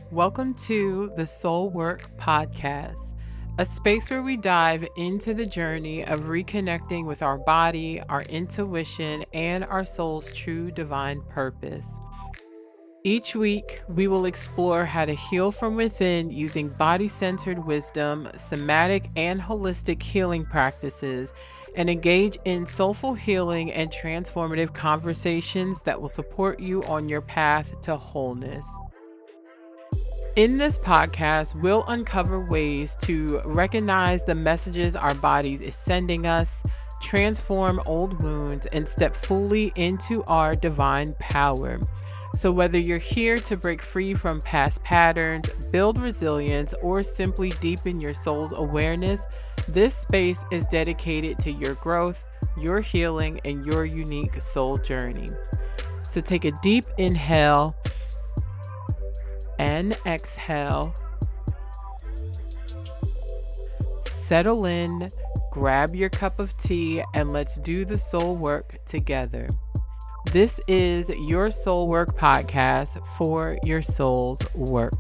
Welcome to the Soul Work Podcast, a space where we dive into the journey of reconnecting with our body, our intuition, and our soul's true divine purpose. Each week, we will explore how to heal from within using body centered wisdom, somatic and holistic healing practices, and engage in soulful healing and transformative conversations that will support you on your path to wholeness. In this podcast, we'll uncover ways to recognize the messages our bodies is sending us, transform old wounds, and step fully into our divine power. So whether you're here to break free from past patterns, build resilience, or simply deepen your soul's awareness, this space is dedicated to your growth, your healing, and your unique soul journey. So take a deep inhale and exhale. Settle in, grab your cup of tea, and let's do the soul work together. This is your Soul Work Podcast for your soul's work.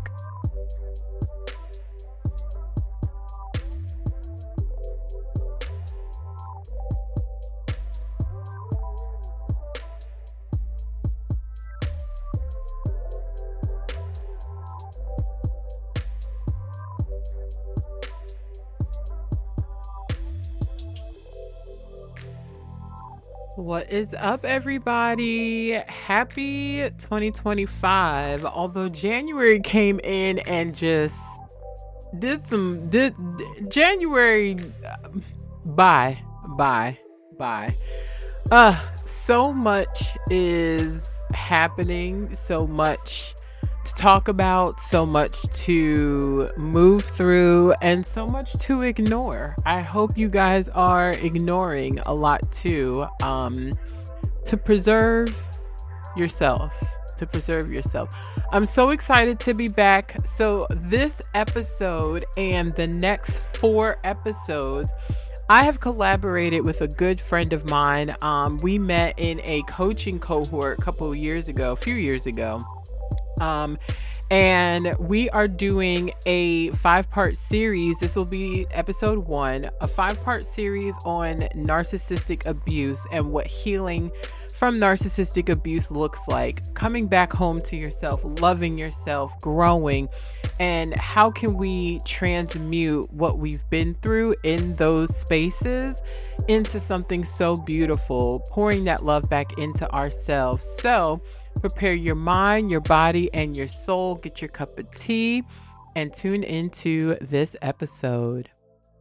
What is up, everybody? Happy 2025. Although January came in and just did January, bye. So much is happening, so much to talk about, so much to move through, and so much to ignore. I hope you guys are ignoring a lot too, to preserve yourself. I'm so excited to be back. So this episode and the next 4 episodes, I have collaborated with a good friend of mine. We met in a coaching cohort a few years ago. And we are doing a 5-part series. This will be episode 1, a 5-part series on narcissistic abuse and what healing from narcissistic abuse looks like, coming back home to yourself, loving yourself, growing, and how can we transmute what we've been through in those spaces into something so beautiful, pouring that love back into ourselves. So prepare your mind, your body, and your soul. Get your cup of tea and tune into this episode.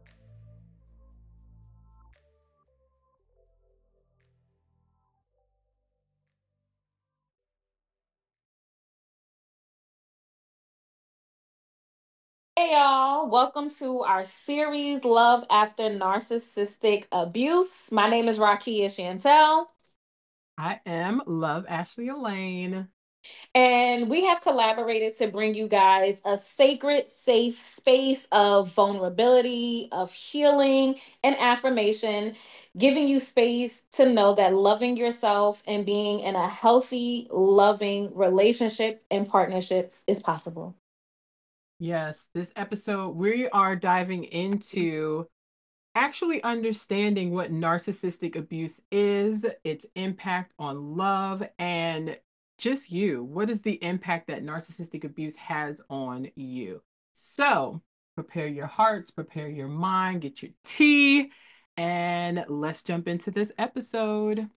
Hey y'all, welcome to our series Love After Narcissistic Abuse. My name is Rakia Chantel. I am Love Ashley Elaine. And we have collaborated to bring you guys a sacred, safe space of vulnerability, of healing, and affirmation, giving you space to know that loving yourself and being in a healthy, loving relationship and partnership is possible. Yes, this episode, we are diving into actually understanding what narcissistic abuse is, its impact on love, and just you. What is the impact that narcissistic abuse has on you? So prepare your hearts, prepare your mind, get your tea, and let's jump into this episode.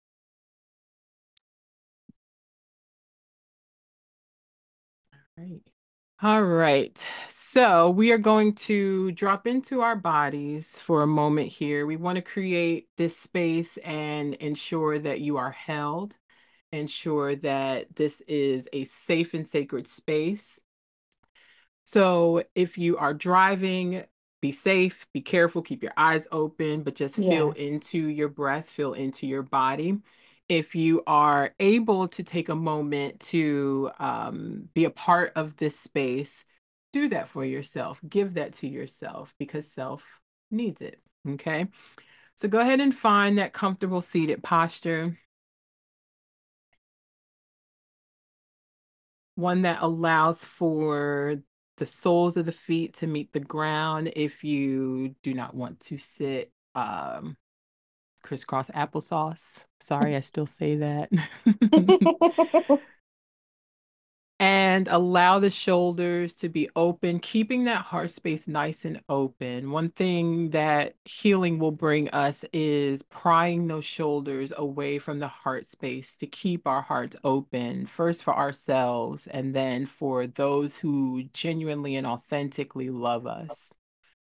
All right. All right. So we are going to drop into our bodies for a moment here. We want to create this space and ensure that you are held, ensure that this is a safe and sacred space. So if you are driving, be safe, be careful, keep your eyes open, but just feel Yes. into your breath, feel into your body. If you are able to take a moment to be a part of this space, do that for yourself. Give that to yourself because self needs it. Okay. So go ahead and find that comfortable seated posture. one that allows for the soles of the feet to meet the ground if you do not want to sit crisscross applesauce. Sorry, I still say that. And allow the shoulders to be open, keeping that heart space nice and open. One thing that healing will bring us is prying those shoulders away from the heart space to keep our hearts open, first for ourselves and then for those who genuinely and authentically love us.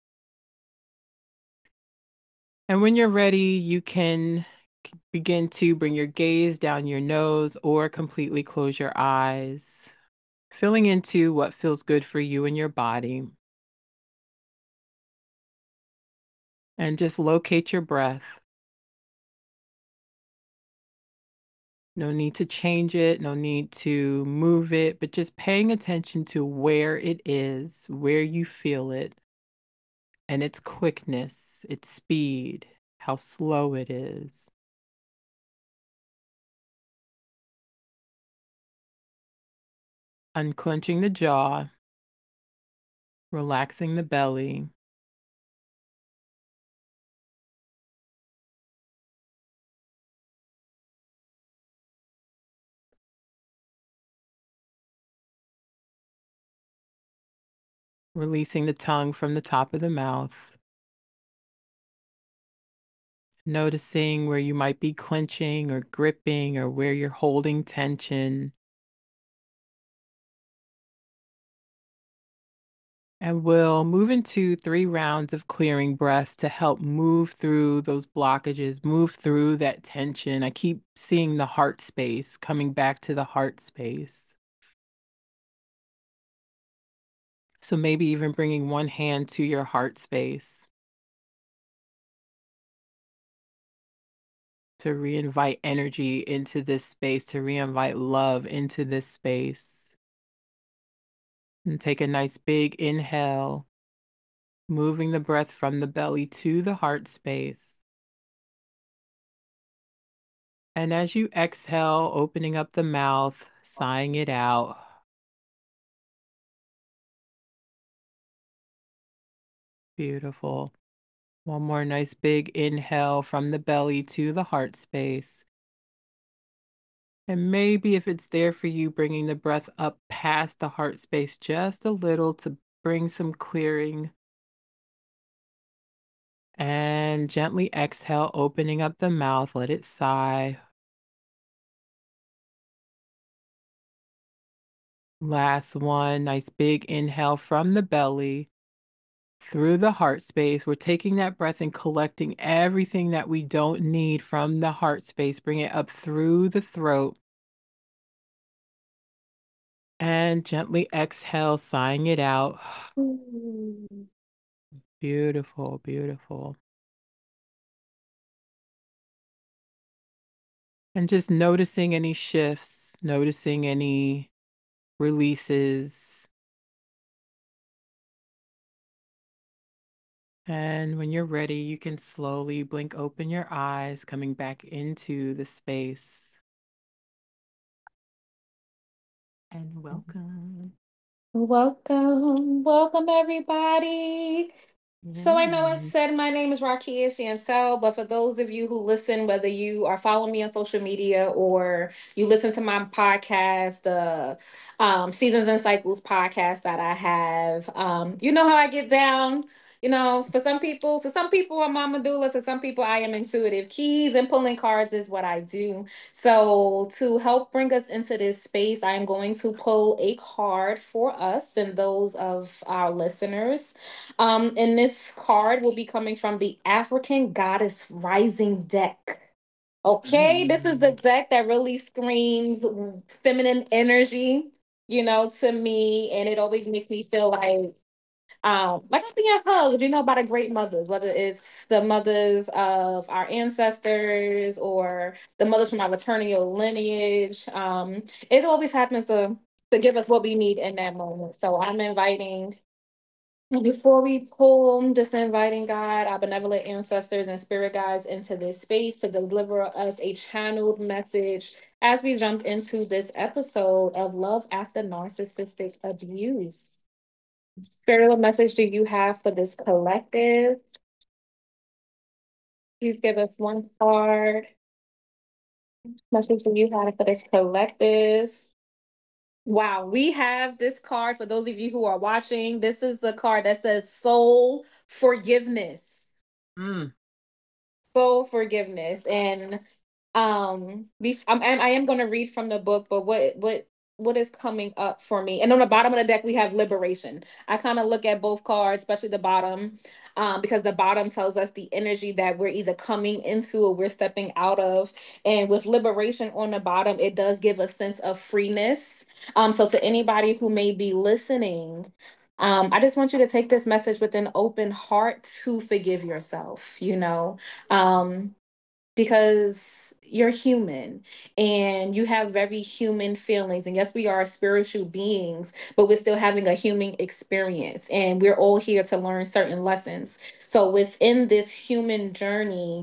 And when you're ready, you can begin to bring your gaze down your nose or completely close your eyes, filling into what feels good for you and your body. And just locate your breath. No need to change it, no need to move it, but just paying attention to where it is, where you feel it, and its quickness, its speed, how slow it is. Unclenching the jaw, relaxing the belly, releasing the tongue from the top of the mouth, noticing where you might be clenching or gripping or where you're holding tension. And we'll move into 3 rounds of clearing breath to help move through those blockages, move through that tension. I keep seeing the heart space, coming back to the heart space. So maybe even bringing one hand to your heart space to reinvite energy into this space, to reinvite love into this space. And take a nice big inhale, moving the breath from the belly to the heart space. And as you exhale, opening up the mouth, sighing it out. Beautiful. One more nice big inhale from the belly to the heart space. And maybe if it's there for you, bringing the breath up past the heart space just a little to bring some clearing. And gently exhale, opening up the mouth, let it sigh. Last one, nice big inhale from the belly through the heart space. We're taking that breath and collecting everything that we don't need from the heart space. Bring it up through the throat. And gently exhale, sighing it out. Beautiful, beautiful. And just noticing any shifts, noticing any releases. And when you're ready, you can slowly blink open your eyes, coming back into the space. And welcome. Welcome everybody. So I know I Yay. said my name is Rakia Chantel, but for those of you who listen, whether you are following me on social media or you listen to my podcast, the Seasons and Cycles podcast that I have, you know how I get down. You know, for some people I'm a medulla, for some people I am intuitive. Keys and pulling cards is what I do. So to help bring us into this space, I am going to pull a card for us and those of our listeners. And this card will be coming from the African Goddess Rising deck. Okay, this is the Mm. deck that really screams feminine energy, you know, to me, and it always makes me feel like I'm being hugged, you know, by the great mothers, whether it's the mothers of our ancestors or the mothers from our maternal lineage. It always happens to give us what we need in that moment. So I'm inviting And before we pull, just inviting God, our benevolent ancestors and spirit guides into this space to deliver us a channeled message as we jump into this episode of Love After Narcissistic Abuse. Spirit, what message do you have for this collective? Please give us one card. Message do you have for this collective? Wow, we have this card for those of you who are watching. This is a card that says soul forgiveness. Mm. Soul forgiveness. And I am going to read from the book, but what is coming up for me? And on the bottom of the deck we have liberation. I kind of look at both cards, especially the bottom, because the bottom tells us the energy that we're either coming into or we're stepping out of. And with liberation on the bottom, it does give a sense of freeness. So to anybody who may be listening, I just want you to take this message with an open heart to forgive yourself, um, because you're human and you have very human feelings. And yes, we are spiritual beings, but we're still having a human experience. And we're all here to learn certain lessons. So within this human journey,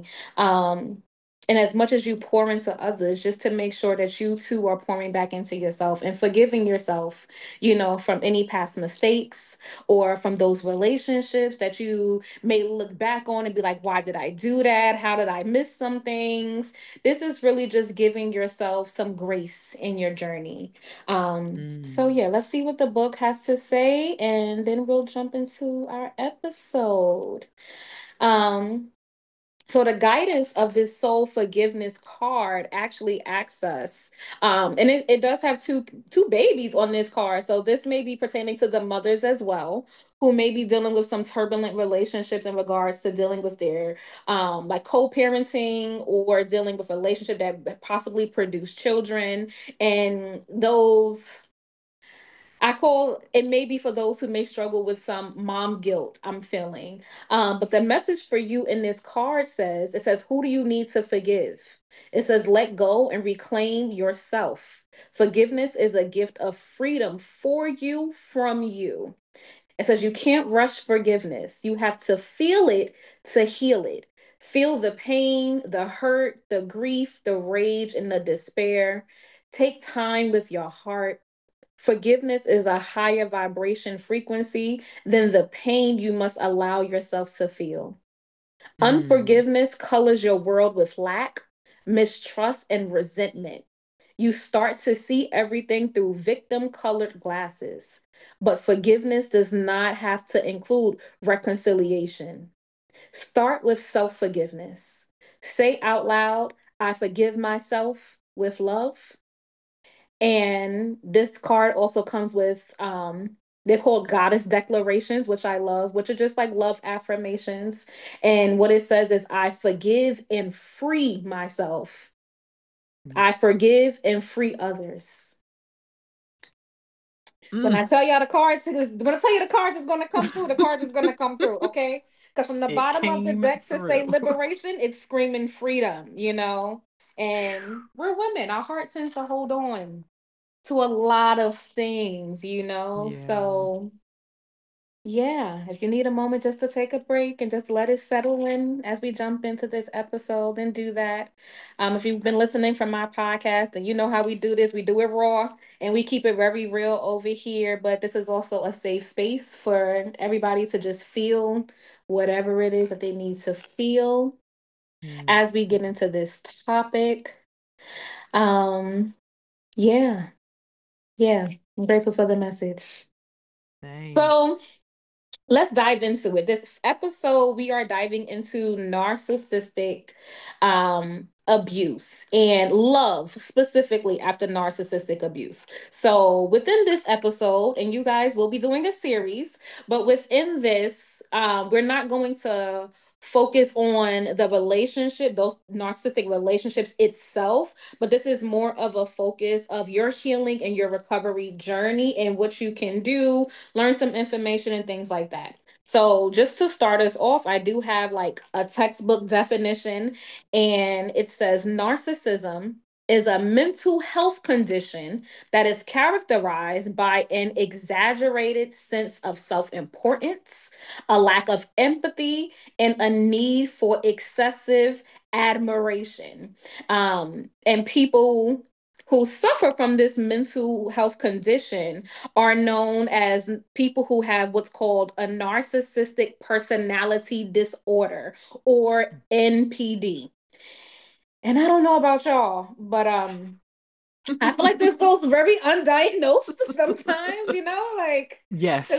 and as much as you pour into others, just to make sure that you too are pouring back into yourself and forgiving yourself, from any past mistakes or from those relationships that you may look back on and be like, why did I do that? How did I miss some things? This is really just giving yourself some grace in your journey. So Mm. yeah, let's see what the book has to say, and then we'll jump into our episode. Um, so the guidance of this soul forgiveness card actually asks us, and it does have two babies on this card. So this may be pertaining to the mothers as well, who may be dealing with some turbulent relationships in regards to dealing with their like co-parenting or dealing with a relationship that possibly produced children. And those, I call it, maybe for those who may struggle with some mom guilt I'm feeling. But the message for you in this card says, it says, who do you need to forgive? It says, let go and reclaim yourself. Forgiveness is a gift of freedom for you from you. It says, you can't rush forgiveness. You have to feel it to heal it. Feel the pain, the hurt, the grief, the rage, and the despair. Take time with your heart. Forgiveness is a higher vibration frequency than the pain you must allow yourself to feel. Mm. Unforgiveness colors your world with lack, mistrust, and resentment. You start to see everything through victim colored glasses. But forgiveness does not have to include reconciliation. Start with self forgiveness. Say out loud, I forgive myself with love. And this card also comes with they're called goddess declarations, which I love, which are just like love affirmations. And what it says is, I forgive and free myself. I forgive and free others. When I Mm. tell y'all the cards, when I tell you the cards is gonna come through, the cards is gonna come through, okay? Because from the It bottom of the came deck to say through. liberation, it's screaming freedom. And we're women, our heart tends to hold on to a lot of things. Yeah. So, yeah, if you need a moment just to take a break and just let it settle in as we jump into this episode, then do that. If you've been listening from my podcast, and you know how we do this, we do it raw and we keep it very real over here. But this is also a safe space for everybody to just feel whatever it is that they need to feel Mm. as we get into this topic. Um, yeah, yeah, I'm grateful for the message. Thanks. So let's dive into it. This episode, we are diving into narcissistic abuse and love, specifically after narcissistic abuse. So, within this episode, and you guys will be doing a series, but within this, we're not going to focus on the relationship, those narcissistic relationships itself, but this is more of a focus of your healing and your recovery journey and what you can do, learn some information and things like that. So, just to start us off, I do have like a textbook definition, and it says narcissism is a mental health condition that is characterized by an exaggerated sense of self importance, a lack of empathy, and a need for excessive admiration. And people who suffer from this mental health condition are known as people who have what's called a narcissistic personality disorder, or NPD. And I don't know about y'all, but I feel like this goes very undiagnosed sometimes, like Yes. 'cause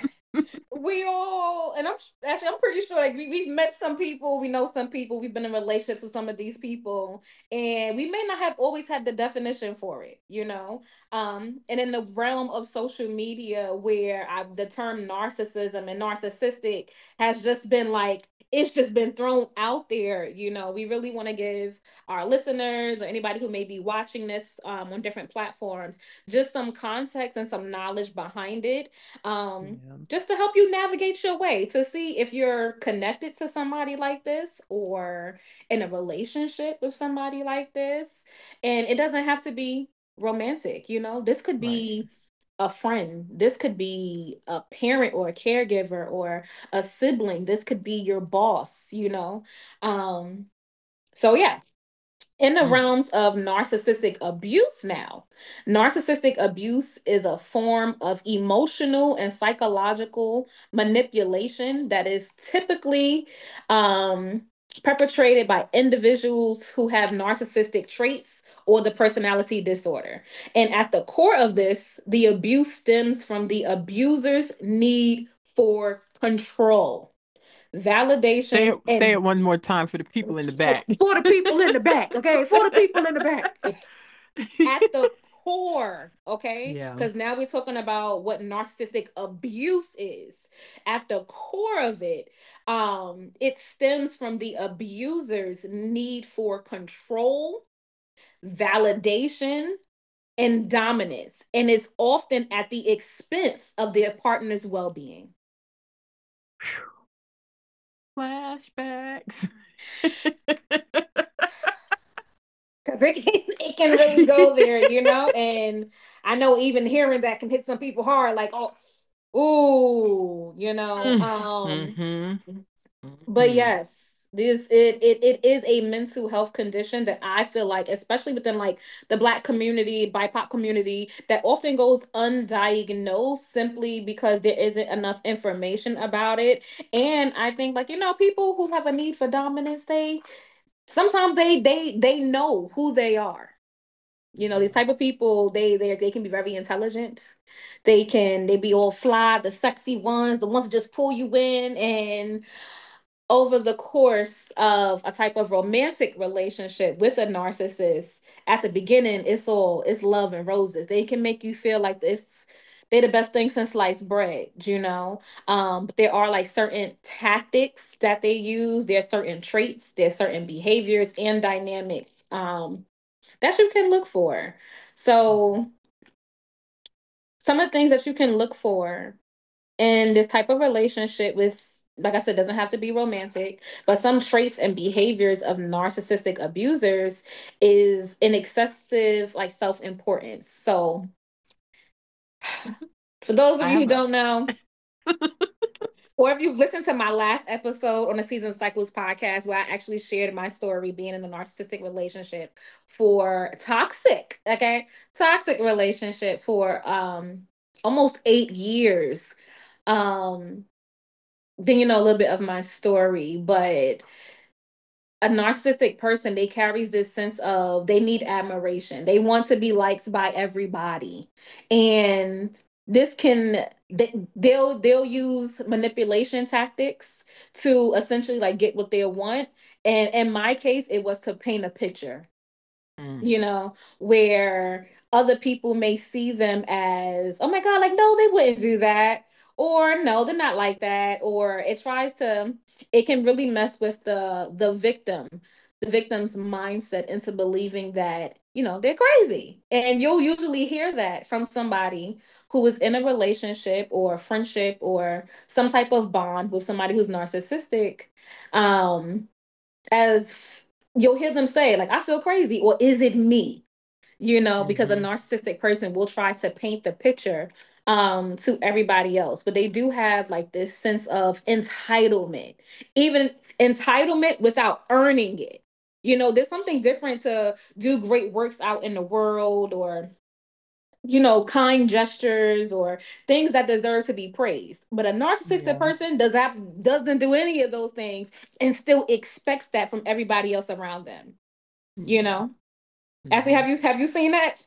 we all, and I'm pretty sure, like, we've met some people, we know some people, we've been in relationships with some of these people, and we may not have always had the definition for it. And in the realm of social media, where the term narcissism and narcissistic has just been like, it's just been thrown out there, we really want to give our listeners or anybody who may be watching this on different platforms just some context and some knowledge behind it, Yeah. just to help you navigate your way to see if you're connected to somebody like this, or in a relationship with somebody like this. And it doesn't have to be romantic, this could Right. be a friend, this could be a parent or a caregiver or a sibling, this could be your boss. So yeah, in the Mm. realms of narcissistic abuse now, narcissistic abuse is a form of emotional and psychological manipulation that is typically um, perpetrated by individuals who have narcissistic traits or the personality disorder. And at the core of this, the abuse stems from the abuser's need for control, validation, Say and it one more time for the people in the back. for the people in the back, okay? For the people in the back. At the core, okay? Yeah. Because now we're talking about what narcissistic abuse is. At the core of it, it stems from the abuser's need for control, validation, and dominance, and it's often at the expense of their partner's well-being. Flashbacks. Because it can really go there, and I know even hearing that can hit some people hard, like, oh, ooh, Mm-hmm. but Mm-hmm. yes, it is a mental health condition that I feel like, especially within like the Black community, BIPOC community, that often goes undiagnosed simply because there isn't enough information about it. And I think, like, people who have a need for dominance, they sometimes they know who they are. These Yeah. type of people, they can be very intelligent. They be all fly, the sexy ones, the ones that just pull you in. And over the course of a type of romantic relationship with a narcissist, at the beginning, it's love and roses. They can make you feel like this, they're the best thing since sliced bread. But there are like certain tactics that they use, there's certain traits, there's certain behaviors and dynamics that you can look for. So some of the things that you can look for in this type of relationship with, like I said, doesn't have to be romantic, but some traits and behaviors of narcissistic abusers is an excessive like self-importance. So for those of I you who have a don't know, or if you've listened to my last episode on the Season Cycles podcast, where I actually shared my story being in a narcissistic relationship for toxic relationship for almost 8 years. Um, then a little bit of my story, but a narcissistic person, they carries this sense of they need admiration, they want to be liked by everybody, and this can they'll use manipulation tactics to essentially like get what they want. And in my case, it was to paint a picture, mm. where other people may see them as, oh my God, like, no, they wouldn't do that. Or no, they're not like that. Or it can really mess with the victim's mindset into believing that, they're crazy. And you'll usually hear that from somebody who is in a relationship or a friendship or some type of bond with somebody who's narcissistic. As you'll hear them say, like, I feel crazy, or is it me? Because a Mm-hmm. narcissistic person will try to paint the picture to everybody else, but they do have like this sense of entitlement, even entitlement without earning it. There's something different to do great works out in the world, or kind gestures, or things that deserve to be praised. But a narcissistic Yeah. person doesn't do any of those things and still expects that from everybody else around them. You Yeah. know. Ashley, Yeah. have you seen that?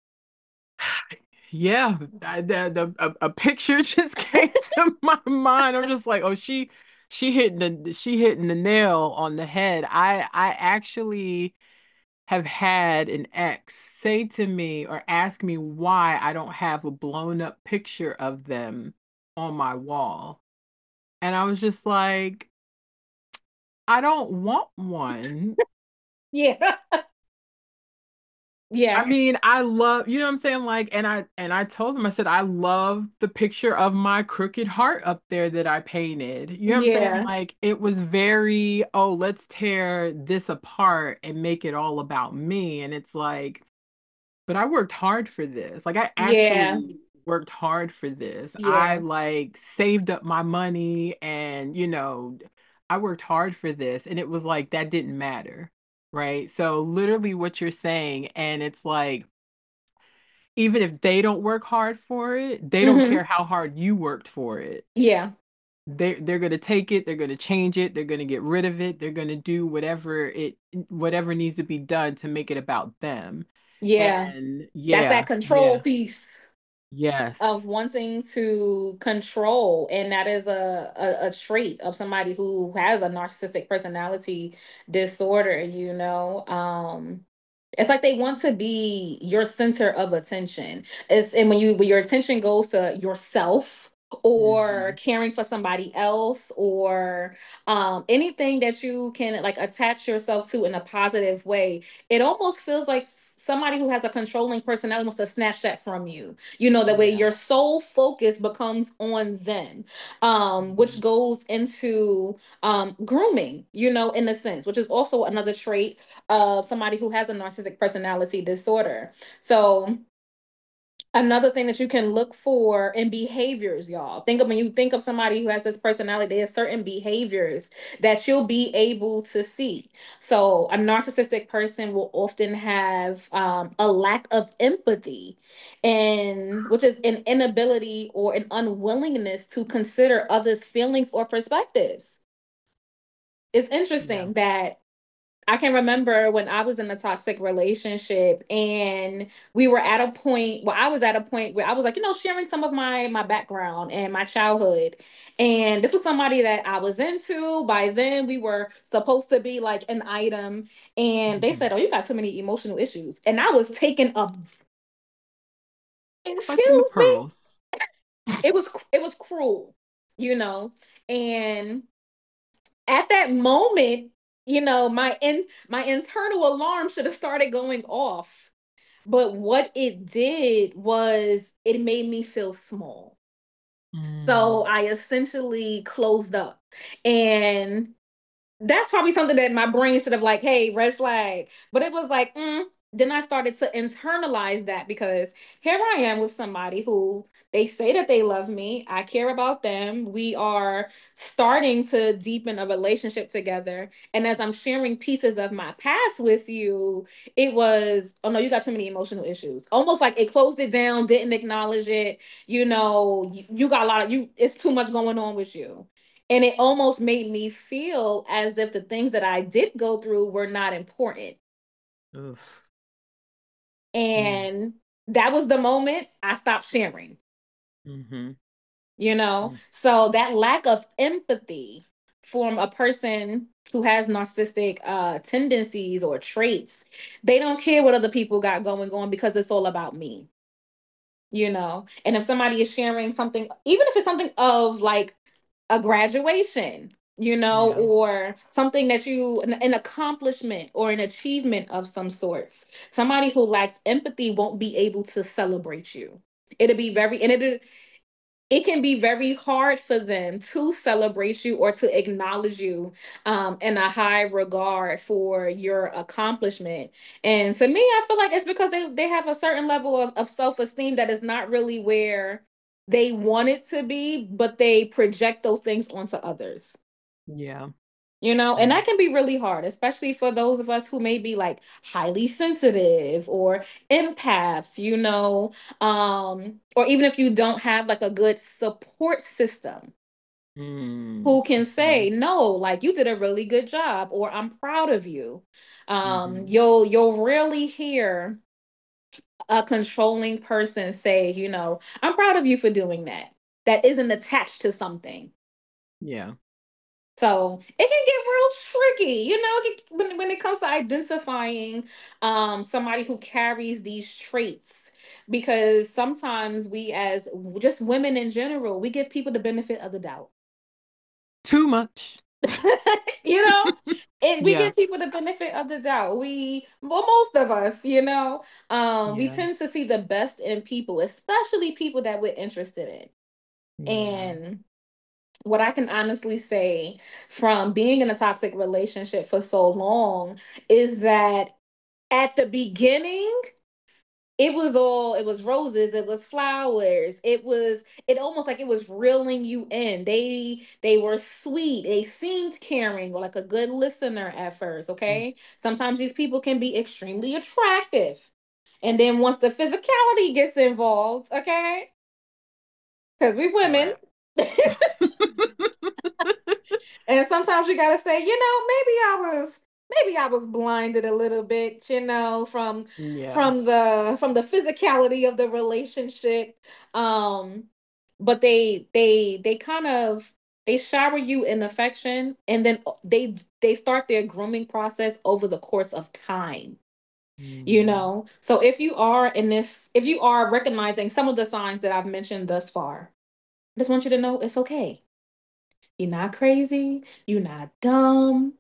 Yeah, a picture just came to my mind. I'm just like, oh, she hitting the nail on the head. I actually have had an ex say to me or ask me why I don't have a blown up picture of them on my wall. And I was just like, I don't want one. Yeah. I Yeah. mean, I love, you know what I'm saying? Like, and I told him, I said, I love the picture of my crooked heart up there that I painted. You know what I'm saying? Yeah. Like, it was very, oh, let's tear this apart and make it all about me. And it's like, but I worked hard for this. Like, I Yeah. actually worked hard for this. I Yeah. like saved up my money and, I worked hard for this. And it was like, that didn't matter. Right. So, literally, what you're saying, and it's like, even if they don't work hard for it, they don't Hmm. care how hard you worked for it. Yeah. They're gonna take it, they're gonna change it, they're gonna get rid of it, they're gonna do whatever needs to be done to make it about them. Yeah. And That's that yeah, control yeah, piece of yes. wanting to control, and that is a trait of somebody who has a narcissistic personality disorder. It's like they want to be your center of attention. And when your attention goes to yourself, or Hmm. caring for somebody else, or anything that you can like attach yourself to in a positive way, it almost feels like somebody who has a controlling personality wants to snatch that from you. The way Yeah. your sole focus becomes on them, which Mhm. goes into grooming, in a sense, which is also another trait of somebody who has a narcissistic personality disorder. So, another thing that you can look for in behaviors, y'all. When you think of somebody who has this personality, there's certain behaviors that you'll be able to see. So, a narcissistic person will often have a lack of empathy, and which is an inability or an unwillingness to consider others' feelings or perspectives. It's Yeah. interesting that I can remember when I was in a toxic relationship, and we were at a point I was at a point where I was like, sharing some of my background and my childhood. And this was somebody that I was into. By then we were supposed to be like an item. And they Mhm. said, "Oh, you got too many emotional issues." And I was taken up, Clutching the excuse me. pearls. It was cruel, you know. And at that moment, my internal alarm should have started going off. But what it did was it made me feel small. So Mm. I essentially closed up. And that's probably something that my brain should have like, hey, red flag. But it was like, then I started to internalize that, because here I am with somebody who they say that they love me. I care about them. We are starting to deepen a relationship together. And as I'm sharing pieces of my past with you, it was, oh no, you got too many emotional issues. Almost like it closed it down, didn't acknowledge it. You got a lot of it's too much going on with you. And it almost made me feel as if the things that I did go through were not important. Oof. Mm. And that was the moment I stopped sharing, Mhm. Mm. So that lack of empathy from a person who has narcissistic tendencies or traits, they don't care what other people got going on, because it's all about me. And if somebody is sharing something, even if it's something of like a graduation, Yeah. or something that an accomplishment or an achievement of some sorts. Somebody who lacks empathy won't be able to celebrate you. It'll be very, and it can be very hard for them to celebrate you or to acknowledge you in a high regard for your accomplishment. And to me, I feel like it's because they have a certain level of self-esteem that is not really where they want it to be, but they project those things onto others. Yeah. And Yeah. that can be really hard, especially for those of us who may be like highly sensitive or empaths, or even if you don't have like a good support system Mm. who can Mhm. say, no, like you did a really good job, or I'm proud of you. Mhm. You'll rarely hear a controlling person say, I'm proud of you for doing that. That isn't attached to something. Yeah. So it can get real tricky, when it comes to identifying somebody who carries these traits. Because sometimes we, as just women in general, we give people the benefit of the doubt. Too much. you know, and we Yeah. give people the benefit of the doubt. Well, most of us, we Yeah. tend to see the best in people, especially people that we're interested in. Yeah. And what I can honestly say from being in a toxic relationship for so long is that at the beginning, it was roses, it was flowers, it almost like it was reeling you in. They were sweet, they seemed caring or like a good listener at first, Mm. okay? Sometimes these people can be extremely attractive. And then once the physicality gets involved, okay? Because we women. Crap. And sometimes you gotta say, maybe I was blinded a little bit, from Yeah. from the physicality of the relationship. Um, but they kind of they shower you in affection, and then they start their grooming process over the course of time. Mm. So if you are recognizing some of the signs that I've mentioned thus far, I just want you to know it's okay. You're not crazy. You're not dumb.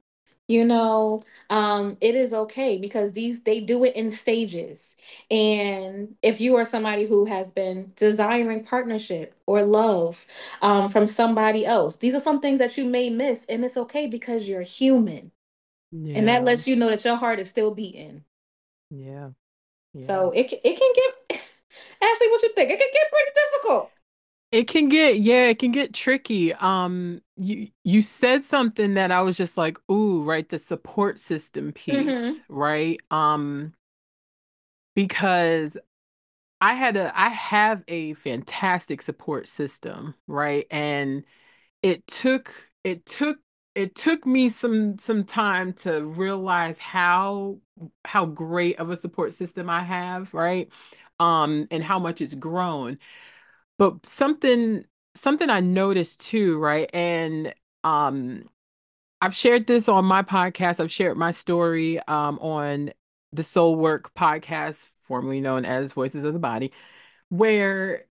It is okay because they do it in stages. And if you are somebody who has been desiring partnership or love from somebody else, these are some things that you may miss, and it's okay because you're human. And that Yeah. lets you know that your heart is still beating. Yeah. Yeah. So it can get Ashley, what you think? It can get pretty difficult. It can get, yeah, it can get tricky. You said something that I was just like, ooh, right, the support system piece, Mm-hmm. right? Because I have a fantastic support system, right? And it took it took it took me some time to realize how great of a support system I have, right? And how much it's grown. But something I noticed too, right? And um I've shared this on my podcast. I've shared my story on the Soul Work podcast, formerly known as Voices of the Body, where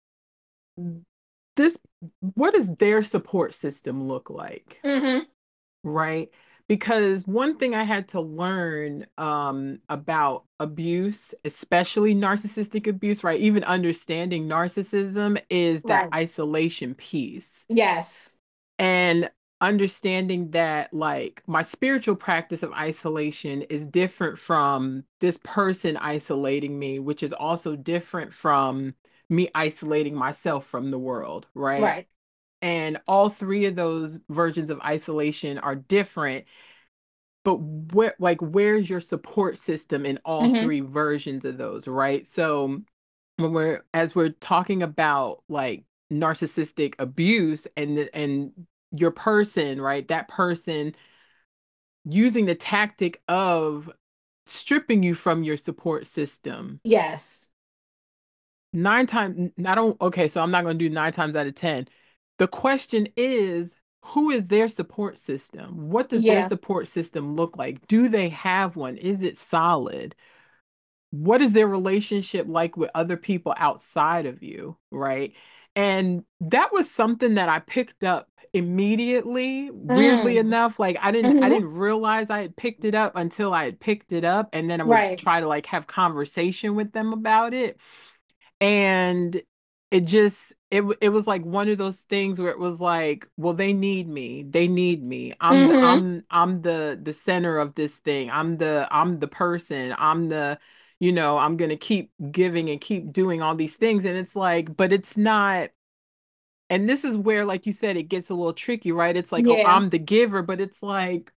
this what does their support system look like? Mm-hmm. Right? Because one thing I had to learn about abuse, especially narcissistic abuse, right? Even understanding narcissism is that Right. isolation piece. Yes. And understanding that, like, my spiritual practice of isolation is different from this person isolating me, which is also different from me isolating myself from the world, right? Right. And all three of those versions of isolation are different, but where's your support system in all Mm-hmm. three versions of those, right? So as we're talking about like narcissistic abuse and your person, right? That person using the tactic of stripping you from your support system. Yes. Nine times, I don't, okay, so I'm not going to do 9 times out of 10. The question is, who is their support system? What does their Yeah. support system look like? Do they have one? Is it solid? What is their relationship like with other people outside of you, right? And that was something that I picked up immediately. Weirdly Mm. enough, like I Mm-hmm. didn't realize I had picked it up until I had picked it up, and then I would Right. try to like have conversation with them about it. And it was like one of those things where it was like, well, they need me, Mm-hmm. I'm the center of this thing, I'm the person, I'm the, I'm gonna keep giving and keep doing all these things, and it's like, but it's not. And this is where, like you said, it gets a little tricky, right? It's like, oh, Yeah. I'm the giver, but it's like,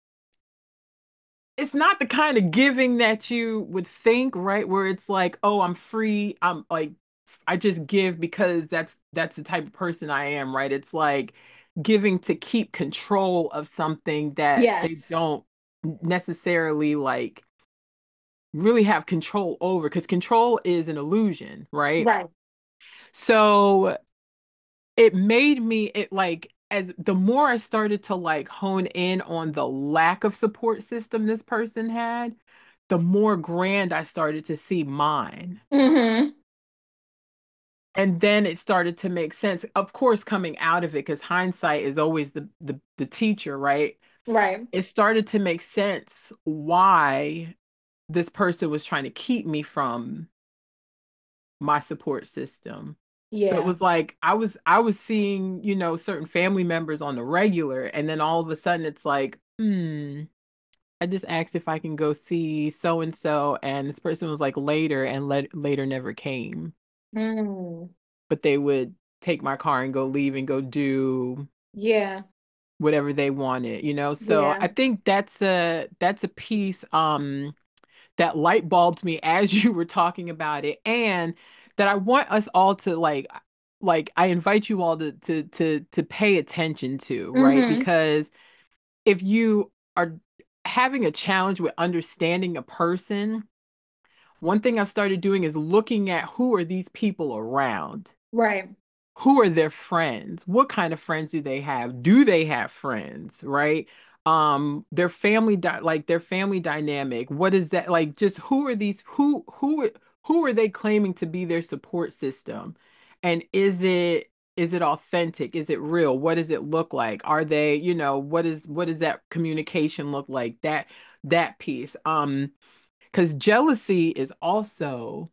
it's not the kind of giving that you would think, right? Where it's like, oh, I'm free. I'm like, I just give because that's the type of person I am, right? It's like giving to keep control of something that they Yes. don't necessarily like really have control over, because control is an illusion, right? Right. So it made me, it like, as the more I started to like hone in on the lack of support system this person had, the more grand I started to see mine. Mm-hmm. And then it started to make sense, of course, coming out of it, because hindsight is always the teacher, right? Right. It started to make sense why this person was trying to keep me from my support system. So it Yeah. was like I was seeing, certain family members on the regular, and then all of a sudden it's like, I just asked if I can go see so and so, and this person was like later, and later never came. Mm. But they would take my car and go leave and go do Yeah. whatever they wanted. So Yeah. I think that's a piece that light bulbed me as you were talking about it, and that I want us all to like I invite you all to pay attention to, right? Mm-hmm. Because if you are having a challenge with understanding a person, one thing I've started doing is looking at who are these people around. Right. Who are their friends? What kind of friends do they have? Do they have friends, right? Their like their family dynamic. What is that like? Just who are these? Who are they claiming to be their support system? And is it authentic? Is it real? What does it look like? Are they, what does that communication look like? That piece. Because jealousy is also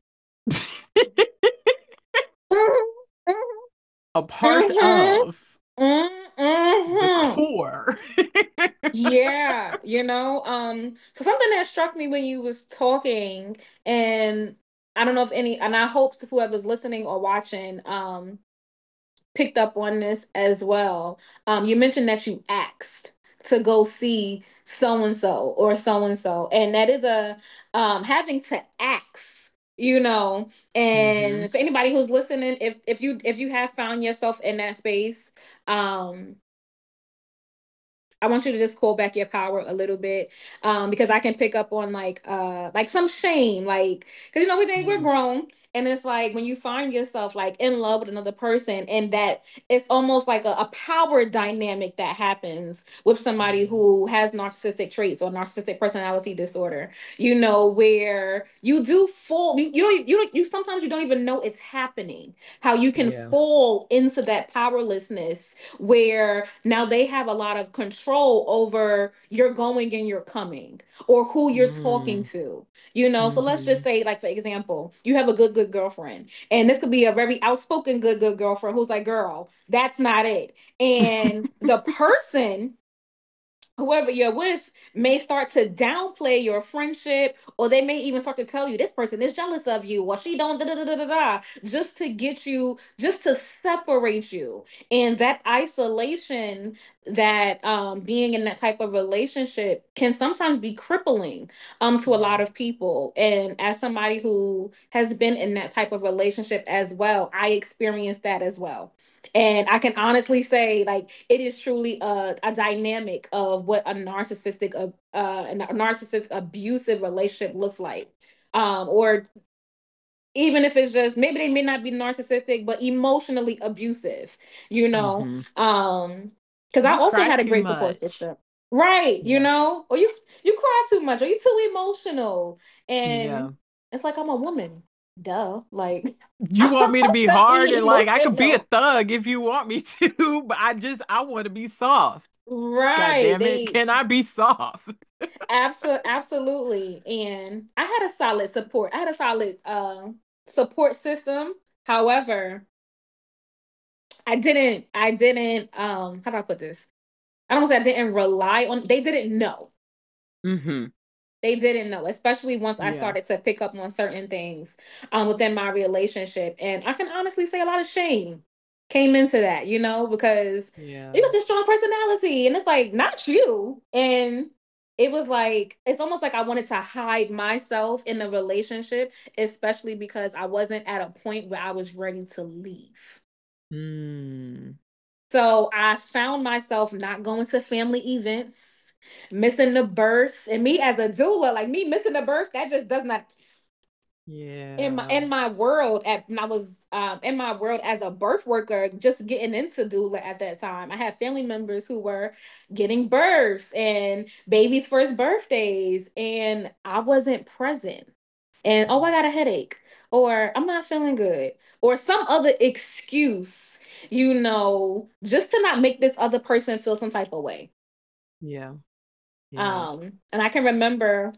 Mm-hmm. a part Mm-hmm. of the Mm-hmm. core. Yeah, so something that struck me when you was talking, and I don't know if any, and I hope whoever's listening or watching, picked up on this as well. You mentioned that you asked to go see so and so or so and so, and that is a having to ask. And Hmm. for anybody who's listening, if you have found yourself in that space, um, I want you to just call back your power a little bit, because I can pick up on like some shame, like because we think we're Yeah. grown, and it's like when you find yourself like in love with another person, and that it's almost like a power dynamic that happens with somebody Yeah. who has narcissistic traits or narcissistic personality disorder. Where you do fall, you sometimes you don't even know it's happening. How you can Yeah. fall into that powerlessness where now they have a lot of control over your going and your coming or who you're talking Mm. to. So let's just Hmm. say, like, for example, you have a good girlfriend, and this could be a very outspoken good girlfriend who's like, girl, that's not it. And the person, whoever you're with, may start to downplay your friendship, or they may even start to tell you this person is jealous of you, or she don't da da da da da da, just to get you, just to separate you. And that isolation, that being in that type of relationship can sometimes be crippling to a Yeah. lot of people. And as somebody who has been in that type of relationship as well, I experienced that as well. And I can honestly say, like, it is truly a dynamic of what a narcissistic abusive relationship looks like. Or even if it's just maybe they may not be narcissistic, but emotionally abusive, you know. Hmm. Because I You also cry had a too great support much. system. Right, Yeah. or you cry too much, or you too emotional. And Yeah. it's like I'm a woman. Duh. Like You I'm want me to supposed be to hard, be and like I could be a emotional. thug if you want me to, but I want to be soft. God Right. damn it. They Can I be soft? absolutely. And I had a solid support. I had a solid support system. However, how do I put this? I don't say I didn't rely on, they didn't know. Mm-hmm. They didn't know, especially once I Yeah. started to pick up on certain things within my relationship. And I can honestly say a lot of shame came into that, because you Yeah. got this strong personality. And it's like, not you. And it was like, it's almost like I wanted to hide myself in the relationship, especially because I wasn't at a point where I was ready to leave. Mm. So I found myself not going to family events, missing the birth, and me as a doula, like me missing the birth, that just does not Yeah. in my world at when I was in my world as a birth worker, just getting into doula at that time. I had family members who were getting births and babies' first birthdays, and I wasn't present. And oh, I got a headache, or I'm not feeling good, or some other excuse, just to not make this other person feel some type of way. Yeah. Yeah. And I can remember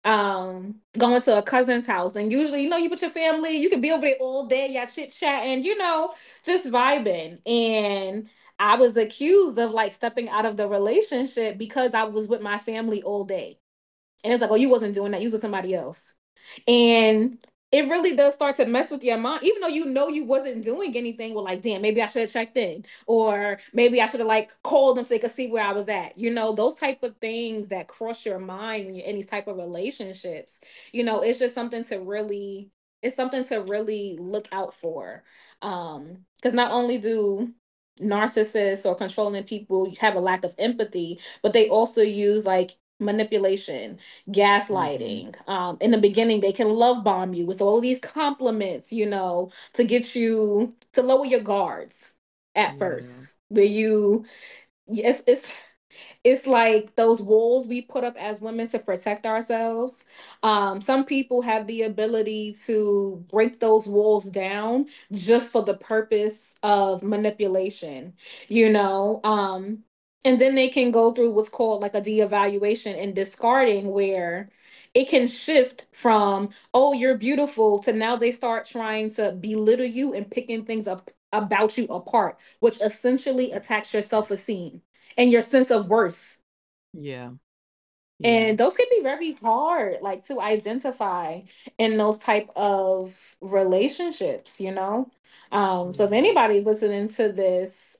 going to a cousin's house, and usually, you with your family, you could be over there all day, y'all chit chatting, just vibing. And I was accused of like stepping out of the relationship because I was with my family all day. And it's like, oh, you wasn't doing that, you was with somebody else. And it really does start to mess with your mind, even though you wasn't doing anything. Well, like, damn, maybe I should have checked in, or maybe I should have like called them so they could see where I was at. Those type of things that cross your mind when you're in these type of relationships. It's just something to really look out for. Because not only do narcissists or controlling people have a lack of empathy, but they also use like manipulation, Mm-hmm. gaslighting. In the beginning, they can love bomb you with all these compliments, to get you to lower your guards at Yeah. first. Where yes, it's like those walls we put up as women to protect ourselves. Some people have the ability to break those walls down just for the purpose of manipulation, you know. And then they can go through what's called like a de-evaluation and discarding, where it can shift from, oh, you're beautiful, to now they start trying to belittle you and picking things up about you apart, which essentially attacks your self-esteem and your sense of worth. Yeah. Yeah. And those can be very hard, like to identify in those type of relationships. So if Yeah. anybody's listening to this,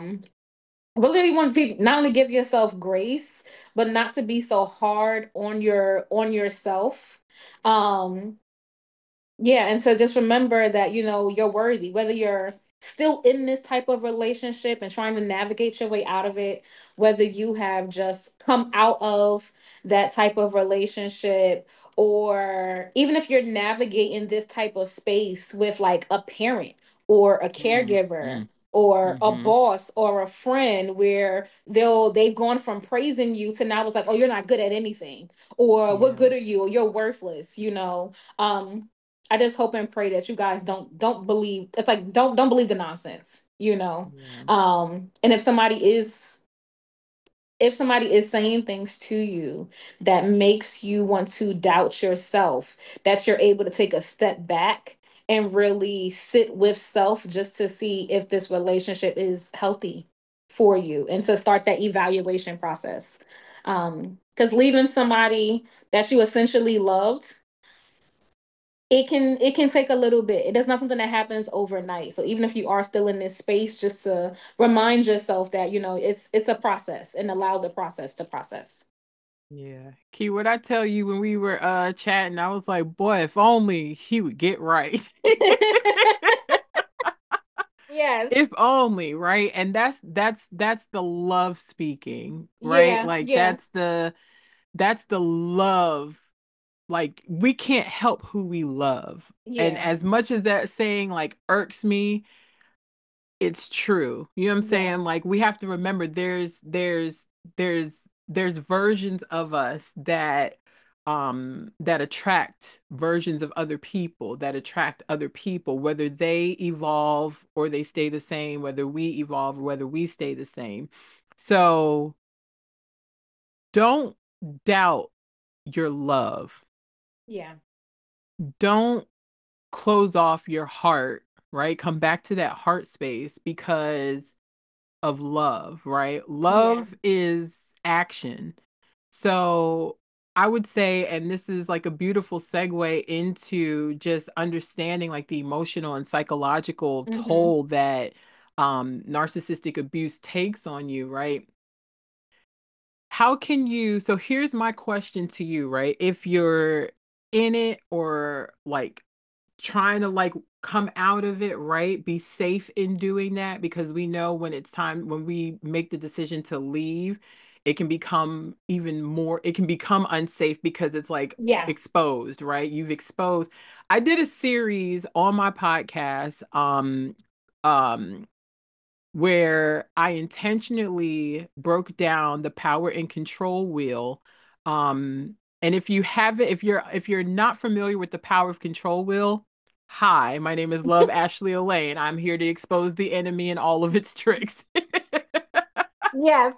really want people not only give yourself grace, but not to be so hard on yourself. Um, yeah, and so just remember that you're worthy, whether you're still in this type of relationship and trying to navigate your way out of it, whether you have just come out of that type of relationship, or even if you're navigating this type of space with like a parent or a caregiver Mm-hmm. or a Mm-hmm. boss or a friend, where they've gone from praising you to now it's like, oh, you're not good at anything, or what Yeah. good are you, or you're worthless. I just hope and pray that you guys don't believe, it's like, don't believe the nonsense. Yeah. And if somebody is saying things to you that makes you want to doubt yourself, that you're able to take a step back and really sit with self just to see if this relationship is healthy for you, and to start that evaluation process. Because leaving somebody that you essentially loved, it can take a little bit. It is not something that happens overnight. So even if you are still in this space, just to remind yourself that it's a process, and allow the process to process. Yeah. Key, what I tell you when we were chatting, I was like, boy, if only he would get right. Yes. If only, right? And that's the love speaking, right? Yeah. Like Yeah. that's the love. Like we can't help who we love. And Yeah. as much as that saying like irks me, it's true. You know what I'm Yeah. saying? Like we have to remember there's versions of us that attract versions of other people, that attract other people, whether they evolve or they stay the same, whether we evolve or whether we stay the same. So don't doubt your love. Yeah. Don't close off your heart right? Come back to that heart space because of love, right? Yeah. Love is action. So I would say, and this is like a beautiful segue into just understanding like the emotional and psychological Mm-hmm. toll that narcissistic abuse takes on you, right? How can you, so here's my question to you, right? If you're in it or like trying to like come out of it, right? Be safe in doing that because we know when it's time, when we make the decision to leave, it can become even more, it can become unsafe because it's like Yeah. exposed, right? You've exposed. I did a series on my podcast, um, where I intentionally broke down the power and control wheel. And if you haven't, if you're not familiar with the power of control wheel, hi, my name is Love Ashley Elaine. I'm here to expose the enemy and all of its tricks. Yes.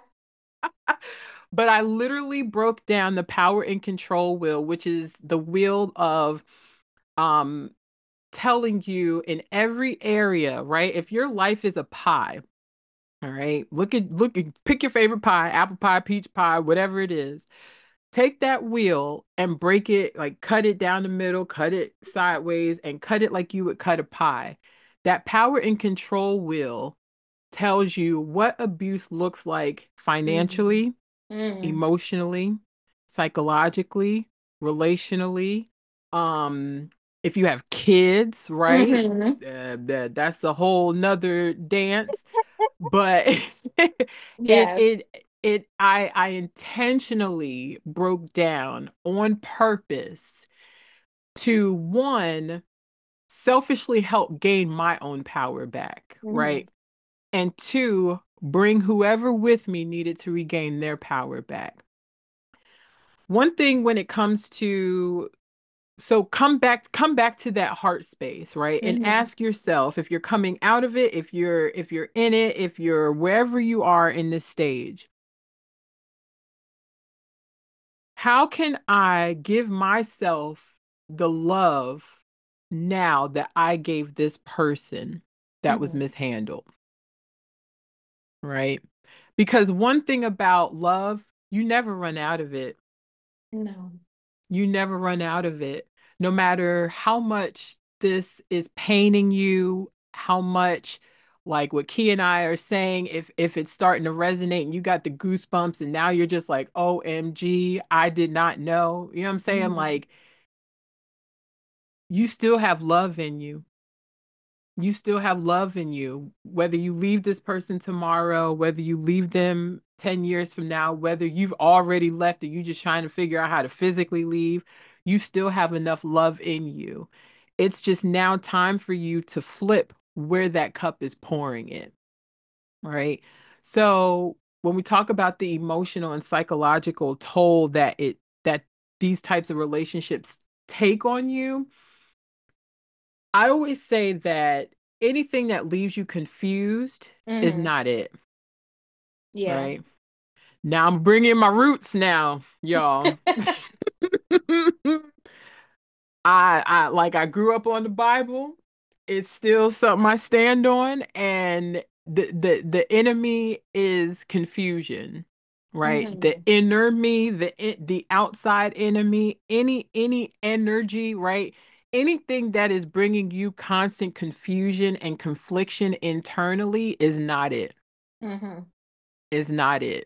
But I literally broke down the power and control wheel, which is the wheel of um telling you in every area, right? If your life is a pie, all right. Pick your favorite pie, apple pie, peach pie, whatever it is. Take that wheel and break it, like cut it down the middle, cut it sideways, and cut it like you would cut a pie. That power and control wheel tells you what abuse looks like Mm-hmm. financially, Mm-hmm. emotionally, psychologically, relationally. Um, if you have kids, right? Mm-hmm. That's a whole nother dance. But it Yes. it I intentionally broke down on purpose to one, selfishly help gain my own power back, Mm-hmm. right? And two, bring whoever with me needed to regain their power back. One thing when it comes to, so come back to that heart space, right? And Mm-hmm. ask yourself if you're coming out of it, if you're in it, if you're wherever you are in this stage, how can I give myself the love now that I gave this person that was Mm-hmm. mishandled, right? Because one thing about love, you never run out of it. No. You never run out of it. No matter how much this is paining you, how much like what Key and I are saying, if it's starting to resonate and you got the goosebumps and now you're just like, OMG, I did not know. You know what I'm saying? Mm-hmm. Like you still have love in you. You still have love in you. Whether you leave this person tomorrow, whether you leave them 10 years from now, whether you've already left and you just trying to figure out how to physically leave, you still have enough love in you. It's just now time for you to flip where that cup is pouring in, right? So when we talk about the emotional and psychological toll that these types of relationships take on you, I always say that anything that leaves you confused is Mm-hmm. not it, Yeah. right? Now I'm bringing my roots now, y'all. I grew up on the Bible. It's still something I stand on, and the enemy is confusion, right? The Mm-hmm. inner me, the outside enemy, any energy, right? Anything that is bringing you constant confusion and confliction internally is not it. Mm-hmm. Is not it.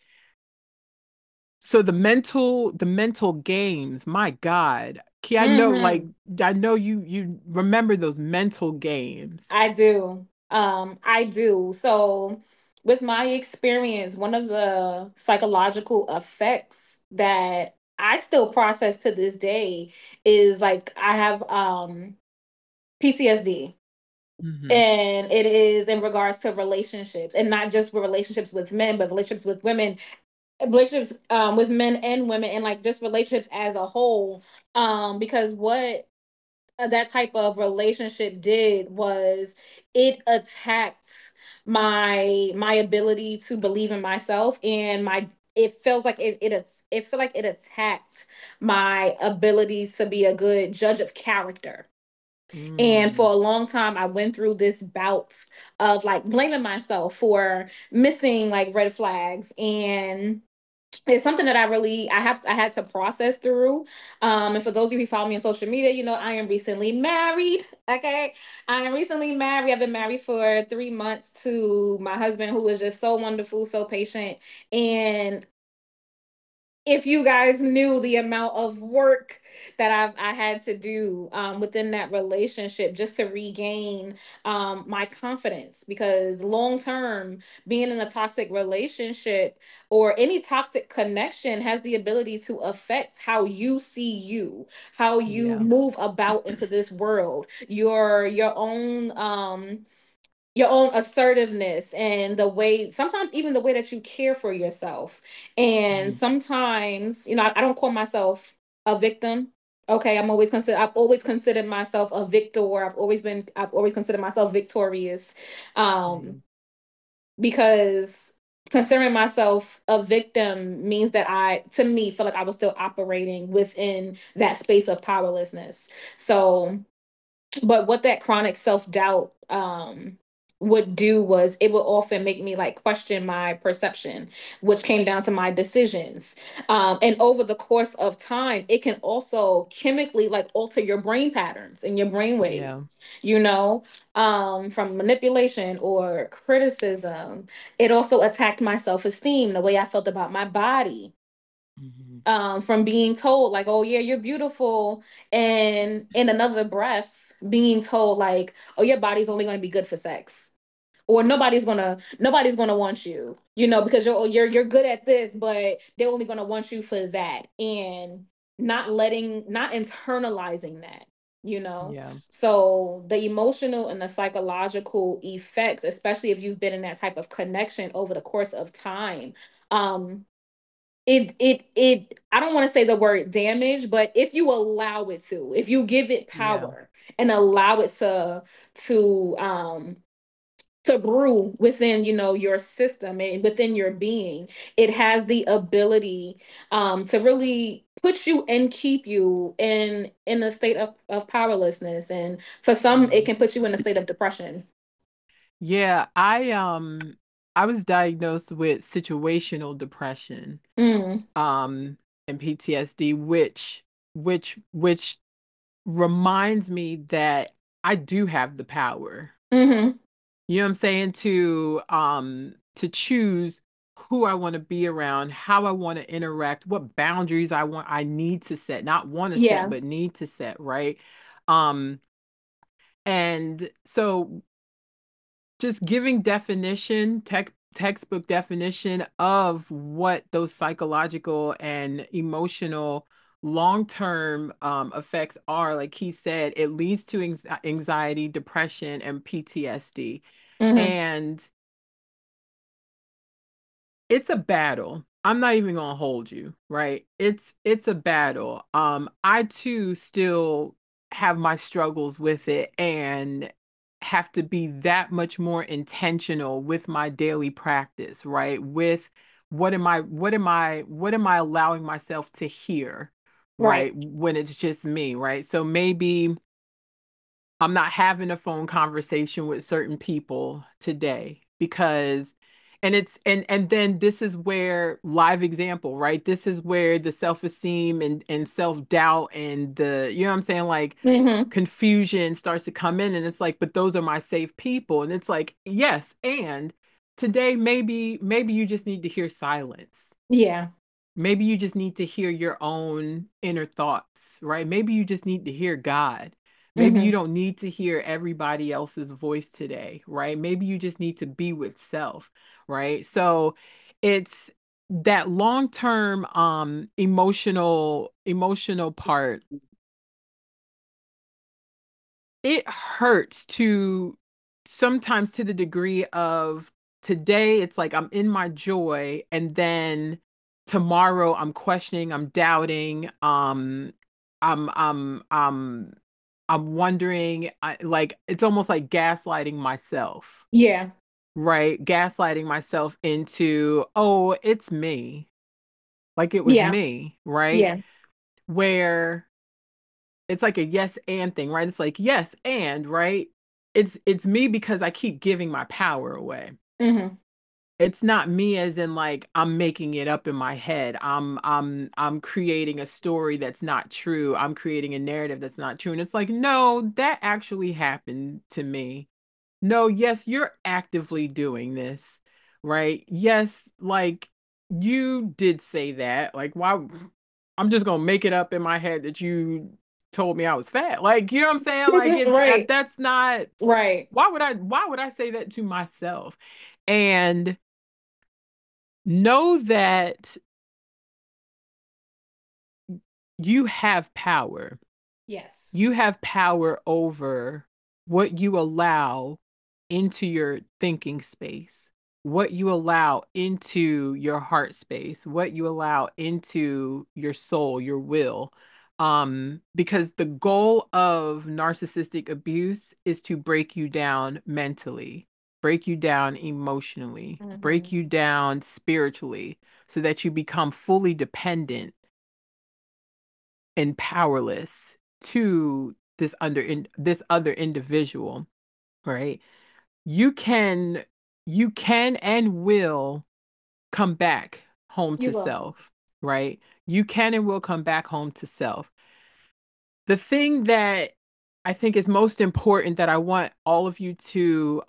So the mental games, my God. Key, Mm-hmm. I know you remember those mental games. I do. I do. So, with my experience, one of the psychological effects that I still process to this day is like I have PTSD. Hmm. And it is in regards to relationships, and not just with relationships with men, but relationships with women, relationships with men and women, and like just relationships as a whole. Because what that type of relationship did was it attacked my ability to believe in myself, and my it feels like it felt like it attacked my ability to be a good judge of character. And Mm. for a long time, I went through this bout of like blaming myself for missing like red flags. And it's something that I had to process through. And for those of you who follow me on social media, you know I am recently married. Okay, I am recently married. I've been married for 3 months to my husband, who is just so wonderful, so patient. And if you guys knew the amount of work that I had to do within that relationship just to regain my confidence, because long term being in a toxic relationship or any toxic connection has the ability to affect how you see you, how you Yeah. move about into this world, your own assertiveness, and the way, sometimes even the way that you care for yourself. And Mhm. sometimes, I don't call myself a victim. Okay, I've always considered myself a victor. I've always considered myself victorious. Um, Same. because considering myself a victim means that to me, feel like I was still operating within that space of powerlessness. So, but what that chronic self-doubt would do was it would often make me like question my perception, which came down to my decisions. And over the course of time, it can also chemically like alter your brain patterns and your brain Yeah. waves, you know, from manipulation or criticism. It also attacked my self-esteem, the way I felt about my body, Mhm. from being told like, oh yeah, you're beautiful, and in another breath being told like, oh, your body's only going to be good for sex, or nobody's gonna want you, because you're good at this, but they're only gonna want you for that. And not internalizing that, Yeah. so the emotional and the psychological effects, especially if you've been in that type of connection over the course of time, um it I don't want to say the word damage, but if you allow it to, if you give it Yeah. power and allow it to to brew within, your system and within your being, it has the ability to really put you and keep you in a state of powerlessness, and for some it Yeah. can put you in a state of depression. Yeah, I was diagnosed with situational depression, Mm, um, and PTSD, which reminds me that I do have the power. mm-hmm. You know what I'm saying? To choose who I want to be around, how I want to interact, what boundaries I need to set, not want to set, Yeah. but need to set, right? Um, and so just giving textbook definition of what those psychological and emotional long-term effects are. Like he said, it leads to anxiety, depression, and PTSD. Mm-hmm. And it's a battle. I'm not even gonna hold you, right? It's a battle. I too still have my struggles with it and have to be that much more intentional with my daily practice, right? With what am I allowing myself to hear, Right. right? When it's just me, right? So maybe I'm not having a phone conversation with certain people today because and then this is where live example, right? This is where the self-esteem and self-doubt and the, you know what I'm saying, like Mm-hmm. confusion starts to come in, and it's like, but those are my safe people. And it's like, yes, and today maybe you just need to hear silence. Yeah. Maybe you just need to hear your own inner thoughts, right? Maybe you just need to hear God. Maybe you Mm-hmm. don't need to hear everybody else's voice today, right? Maybe you just need to be with self, right? So it's that long-term emotional part. It hurts to sometimes, to the degree of today it's like I'm in my joy, and then tomorrow I'm questioning, I'm doubting, I'm I'm I'm I'm wondering, like it's almost like gaslighting myself, Yeah. right? Gaslighting myself into, oh, it's me. Like it was Yeah. me, right? Yeah. Where it's like a yes and thing, right? It's like yes and, right? It's me because I keep giving my power away. Mm-hmm. It's not me as in like I'm making it up in my head. I'm creating a story that's not true. I'm creating a narrative that's not true. And it's like, no, that actually happened to me. No, yes, you're actively doing this, right? Yes, like you did say that. Like, why? I'm just gonna make it up in my head that you told me I was fat. Like, you know what I'm saying? Like, Right. that's not. Right. Why would I say that to myself? And know that you have power. Yes. You have power over what you allow into your thinking space, what you allow into your heart space, what you allow into your soul, your will. Because the goal of narcissistic abuse is to break you down mentally, break you down emotionally, break Mm-hmm. you down spiritually, so that you become fully dependent and powerless to this other individual, right? you can you can and will come back home You to will. self, right? You can and will come back home to self. The thing that I think is most important that I want all of you to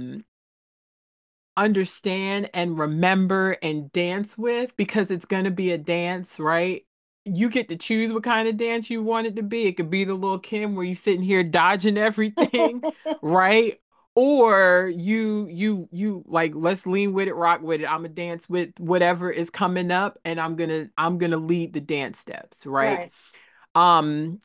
understand and remember and dance with, because it's going to be a dance, right? You get to choose what kind of dance you want it to be. It could be the little Kim where you sitting here dodging everything, right? Or you like, let's lean with it, rock with it. I'm gonna dance with whatever is coming up, and I'm gonna lead the dance steps, right? Right. Um,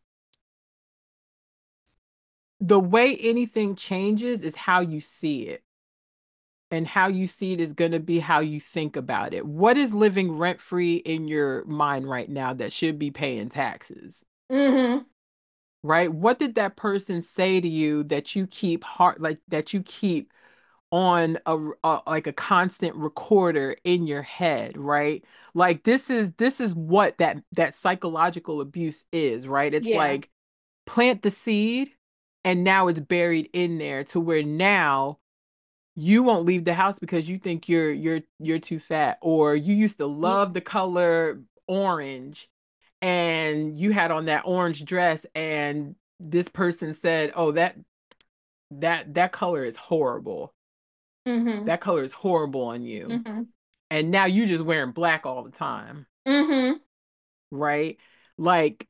the way anything changes is how you see it, and how you see it is going to be how you think about it. What is living rent free in your mind right now that should be paying taxes? Mm-hmm. Right? What did that person say to you that you keep heart like that you keep on a like a constant recorder in your head, right? Like this is what that psychological abuse is, right? It's Yeah. like plant the seed and now it's buried in there to where now you won't leave the house because you think you're too fat, or you used to Yeah. love the color orange and you had on that orange dress and this person said, "Oh, that color is horrible. Mm-hmm. That color is horrible on you." Mm-hmm. And now you just wearing black all the time, Mm-hmm. right? Like,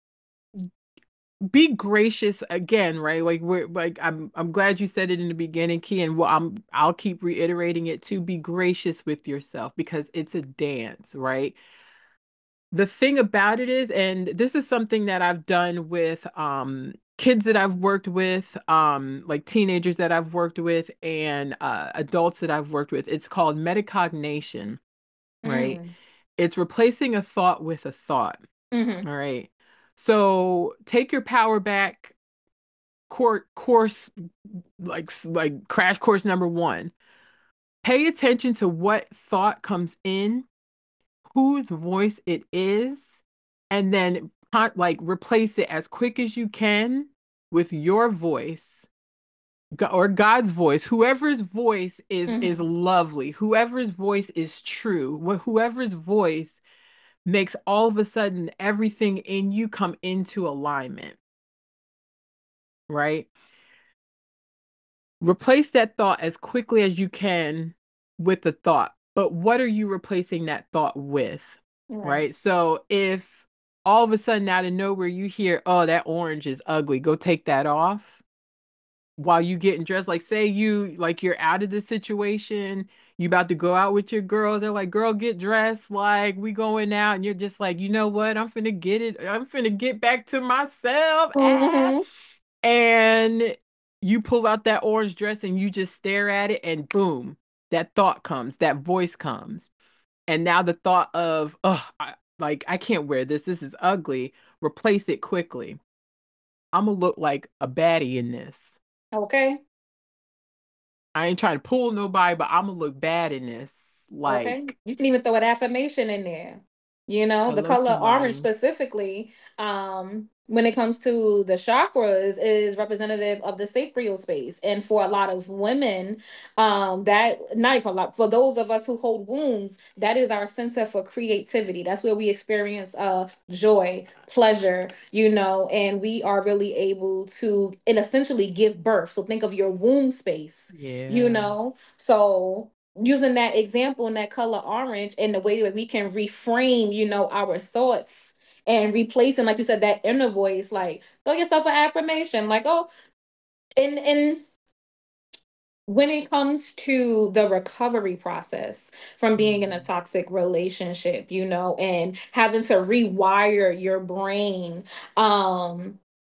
be gracious again, right? Like, we're like, I'm glad you said it in the beginning, Key, and I'll keep reiterating it too. Be gracious with yourself because it's a dance, right? The thing about it is, and this is something that I've done with kids that I've worked with, like teenagers that I've worked with, and adults that I've worked with. It's called metacognition, right? Mm-hmm. It's replacing a thought with a thought. Mm-hmm. All right. So take your power back. Course, like crash course number one. Pay attention to what thought comes in, whose voice it is, and then like replace it as quick as you can with your voice, or God's voice. Whoever's voice is Mm-hmm. lovely, whoever's voice is true, whoever's voice makes all of a sudden everything in you come into alignment, right? Replace that thought as quickly as you can with the thought. But what are you replacing that thought with? Right. Right? So if all of a sudden out of nowhere you hear, "Oh, that orange is ugly," go take that off while you getting dressed. Like, say you like you're out of the situation, you about to go out with your girls. They're like, "Girl, get dressed, like we going out," and you're just like, "You know what? I'm finna get back to myself." Ah. Mm-hmm. And you pull out that orange dress and you just stare at it, and boom, that thought comes, that voice comes. And now the thought of, "Oh, I can't wear this. This is ugly." Replace it quickly. I'm gonna look like a baddie in this. Okay. I ain't trying to pull nobody, but I'm gonna look bad in this. Okay. Like, You can even throw an affirmation in there. You know, the Hello, color orange somebody. specifically, when it comes to the chakras, is representative of the sacral space. And for a lot of women, that not for a lot, for those of us who hold wounds, that is our center for creativity. That's where we experience joy, pleasure, you know, and we are really able to and essentially give birth. So think of your womb space, you Yeah. know. So using that example in that color orange and the way that we can reframe, you know, our thoughts and replacing, like you said, that inner voice, like throw yourself an affirmation, like, oh, and when it comes to the recovery process from being in a Mhm. toxic relationship, you know, and having to rewire your brain, um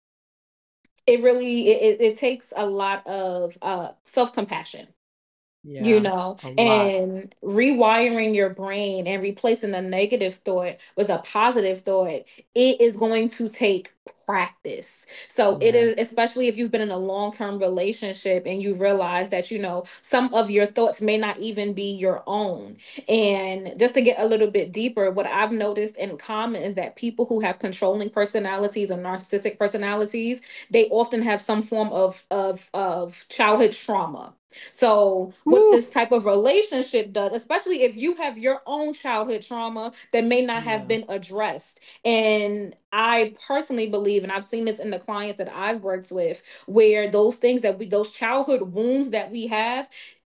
it really it takes a lot of self-compassion, you Yeah. know, A lot. and rewiring your brain and replacing a negative thought with a positive thought, it is going to take practice. So it is, Yes. especially if you've been in a long-term relationship and you realize that, you know, some of your thoughts may not even be your own. And just to get a little bit deeper, what I've noticed in common is that people who have controlling personalities or narcissistic personalities, they often have some form of childhood trauma. So, what Woo. this type of relationship does, especially if you have your own childhood trauma that may not have Yeah. been addressed. And I personally believe, and I've seen this in the clients that I've worked with, where those things that we, those childhood wounds that we have,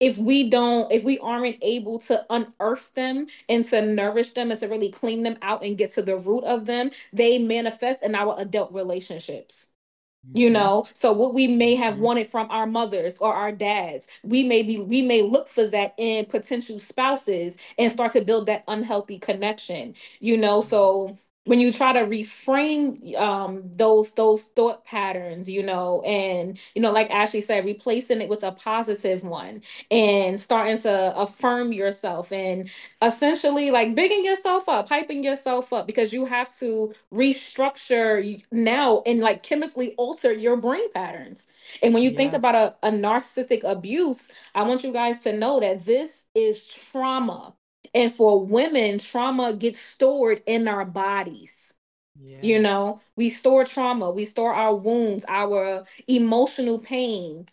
if we aren't able to unearth them and to nourish them and to really clean them out and get to the root of them, they manifest in our adult relationships, you Mhm. know. So what we may have Mhm. wanted from our mothers or our dads, we may look for that in potential spouses and start to build that unhealthy connection, you know. So when you try to reframe those thought patterns, you know, and you know, like Ashley said, replacing it with a positive one and starting to affirm yourself and essentially like bigging yourself up, hyping yourself up, because you have to restructure now and like chemically alter your brain patterns. And when you think Yeah. about a narcissistic abuse, I want you guys to know that this is trauma. And for women, trauma gets stored in our bodies. You Yeah. know, we store trauma, we store our wounds, our emotional pain.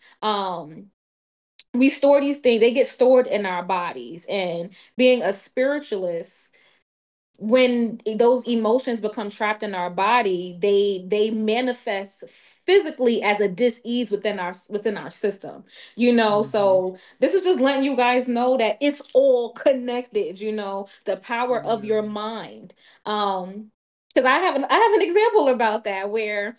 We store these things, they get stored in our bodies. And being a spiritualist, when those emotions become trapped in our body, they manifest physically as a dis-ease within our system, you know. Mhm. So this is just letting you guys know that it's all connected, you know, the power of Yeah. your mind. Because I have an example about that, where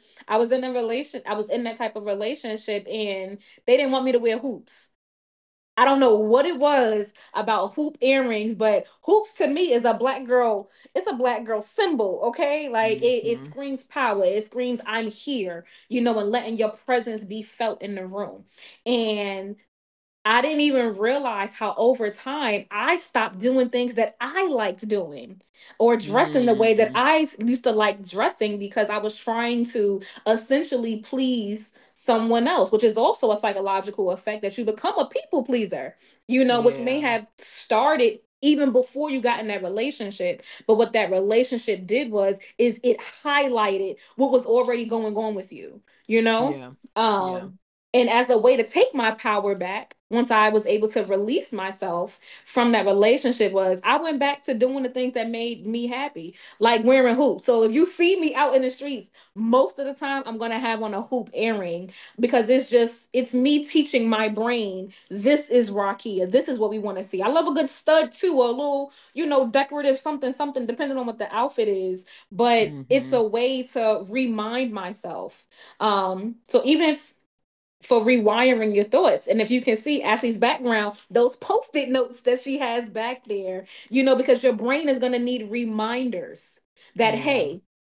I was in that type of relationship and they didn't want me to wear hoops. I don't know what it was about hoop earrings, but hoops to me is a black girl. It's a black girl symbol, okay? Like it Mhm. screams power. It screams I'm here, you know, and letting your presence be felt in the room. And I didn't even realize how over time I stopped doing things that I liked doing or dressing the way that Mhm. I used to like dressing, because I was trying to essentially please someone else, which is also a psychological effect that you become a people pleaser, you know, which may Yeah. have started even before you got in that relationship. But what that relationship did was is it highlighted what was already going on with you, you know? Yeah. Yeah. Um and as a way to take my power back, once I was able to release myself from that relationship, was I went back to doing the things that made me happy, like wearing hoops. So if you see me out in the streets, most of the time I'm gonna have on a hoop earring, because it's me teaching my brain this is Rakia. This is what we want to see. I love a good stud too, or a little, you know, decorative something, something, depending on what the outfit is. But it's a Mhm. way to remind myself. So even if for rewiring your thoughts. And if you can see Ashley's background, those post-it notes that she has back there, you know, because your brain is going to need reminders that, Yeah. hey,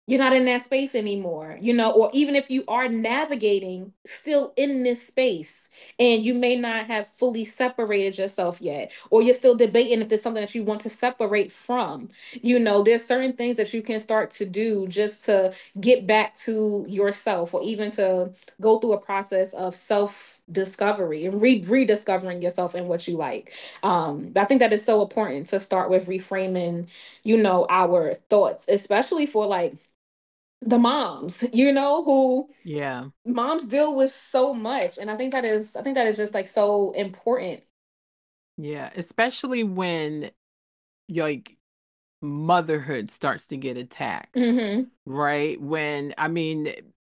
you're not in that space anymore, or even if you are navigating still in this space and you may not have fully separated yourself yet, or you're still debating if there's something that you want to separate from, there's certain things that you can start to do just to get back to yourself, or even to go through a process of self discovery and rediscovering yourself and what you like. I think that is so important to start with reframing, our thoughts, especially for like the moms, who Yeah. moms deal with so much. And I think that is just like so important. Yeah. Especially when like motherhood starts to get attacked, Hmm. right? When, I mean,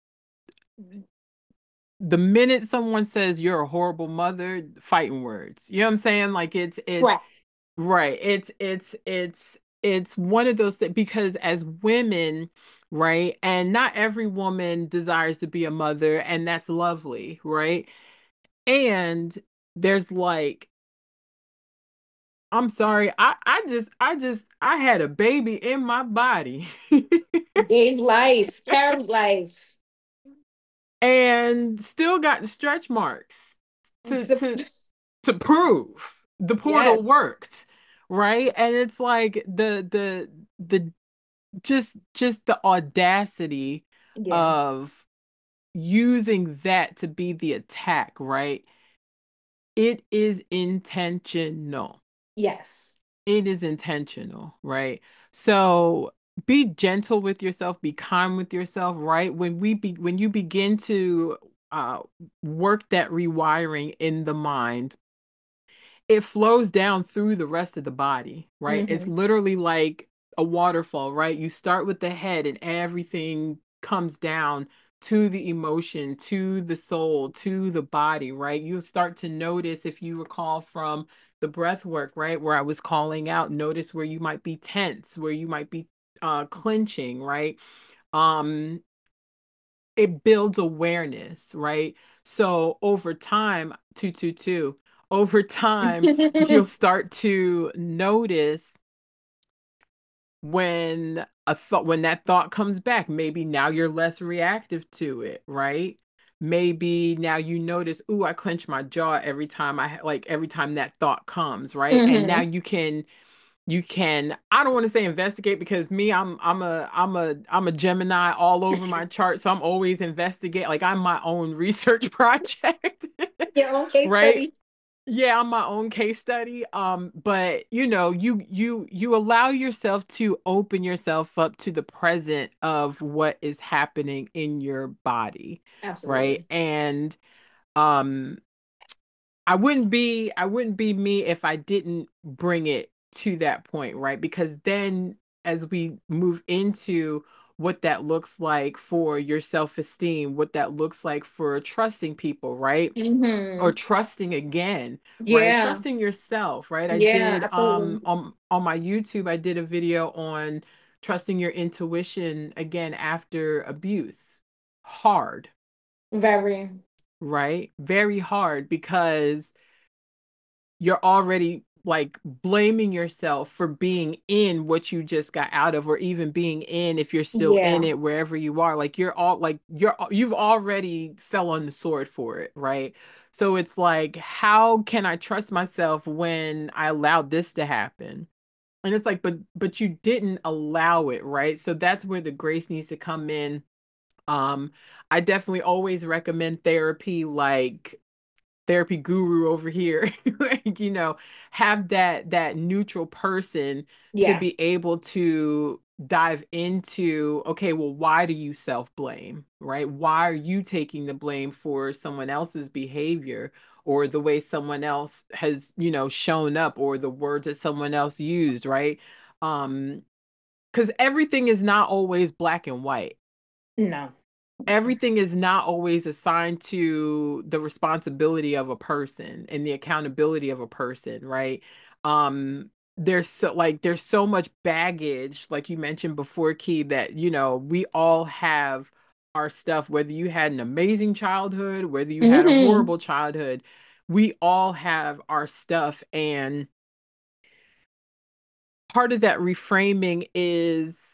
the minute someone says you're a horrible mother, fighting words. You know what I'm saying? Like it's Right. right. It's one of those things because as women, right? And not every woman desires to be a mother, and that's lovely, right? And there's like, I'm sorry, I had a baby in my body. Gave life, carried life. And still got stretch marks to to to prove the portal Yes. worked, right? And it's like the just the audacity Yeah. of using that to be the attack, right? It is intentional. Yes. It is intentional, right? So be gentle with yourself, be kind with yourself, right? When you begin to uh work that rewiring in the mind, it flows down through the rest of the body, right? It's Hmm. literally like a waterfall, right? You start with the head and everything comes down to the emotion, to the soul, to the body, right? You'll start to notice, if you recall from the breath work, right? Where I was calling out, notice where you might be tense, where you might be clenching, right? Um, it builds awareness, right? So over time, 222, over time, you'll start to notice when that thought comes back. Maybe now you're less reactive to it, right? Maybe now you notice, ooh, I clench my jaw every time every time that thought comes, right? And now Hmm. you can, I don't want to say investigate, because me, I'm a Gemini all over my chart, so I'm always investigate, like I'm my own research project. Your own case Right? study. Yeah, I'm my own case study. But you allow yourself to open yourself up to the present of what is happening in your body, right? Absolutely. And um I wouldn't be me if I didn't bring it to that point, right? Because then as we move into what that looks like for your self-esteem, what that looks like for trusting people, right? Or Hmm. trusting again, right? Yeah. Trusting yourself, right? I Yeah, did absolutely. on my YouTube, I did a video on trusting your intuition again after abuse. Hard, Very. right? Very hard, because you're already like blaming yourself for being in what you just got out of, or even being in, if you're still in Yeah. it, wherever you are, like you've already fell on the sword for it, right? So it's like, how can I trust myself when I allowed this to happen? And it's like, but you didn't allow it, right? So that's where the grace needs to come in. um I definitely always recommend therapy, like therapy guru over here. Like, have that neutral person to Yeah. be able to dive into, okay, well, why do you self-blame, right? Why are you taking the blame for someone else's behavior, or the way someone else has, shown up, or the words that someone else used, right? um because everything is not always black and white. No. Everything is not always assigned to the responsibility of a person and the accountability of a person, right? There's so much baggage, like you mentioned before, Key, that we all have our stuff, whether you had an amazing childhood, whether you had a Hmm. horrible childhood, we all have our stuff. And part of that reframing is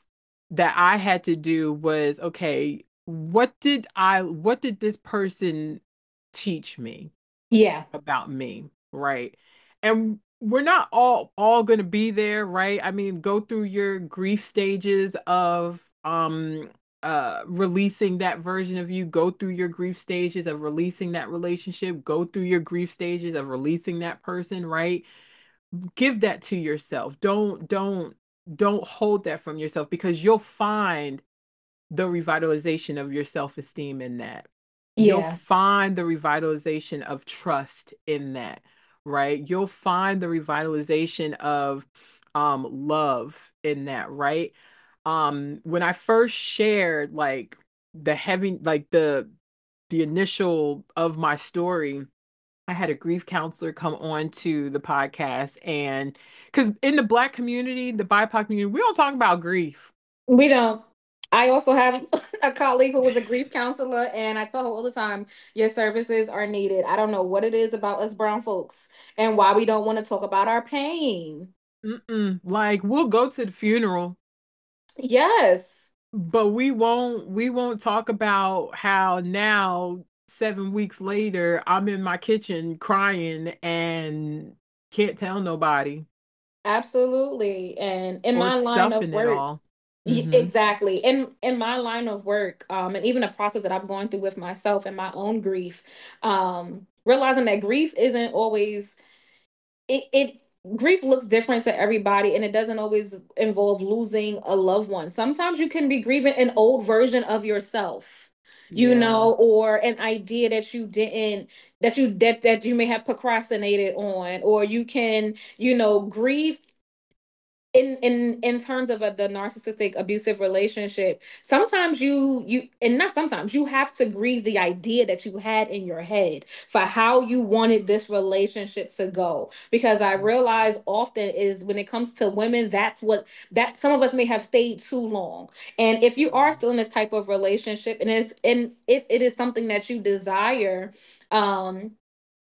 that I had to do was, okay, what did this person teach me Yeah. about me, right? And we're not all going to be there, right? I mean, go through your grief stages of releasing that version of you, go through your grief stages of releasing that relationship, go through your grief stages of releasing that person, right? Give that to yourself. Don't hold that from yourself, because you'll find the revitalization of your self-esteem in that. You'll Yeah. find the revitalization of trust in that, right? You'll find the revitalization of love in that, right? When I first shared like the heavy like the initial of my story, I had a grief counselor come on to the podcast, and because in the Black community, the BIPOC community, we don't talk about grief. We don't. I also have a colleague who was a grief counselor, and I tell her all the time, your services are needed. I don't know what it is about us brown folks and why we don't want to talk about our pain. Mm-mm. Like, we'll go to the funeral, Yes, but we won't talk about how now 7 weeks later I'm in my kitchen crying and can't tell nobody, absolutely. And in or my line of stuffing it work, all. Mm-hmm. exactly. In my line of work, and even the process that I'm going through with myself and my own grief, realizing that grief isn't always it grief looks different to everybody, and it doesn't always involve losing a loved one. Sometimes you can be grieving an old version of yourself, Yeah. or an idea that you didn't that you may have procrastinated on, or you can, grieve in terms of the narcissistic abusive relationship. Sometimes you and not sometimes you have to grieve the idea that you had in your head for how you wanted this relationship to go, because I realize often is when it comes to women, that's what that some of us may have stayed too long. And if you are still in this type of relationship, and if it is something that you desire, um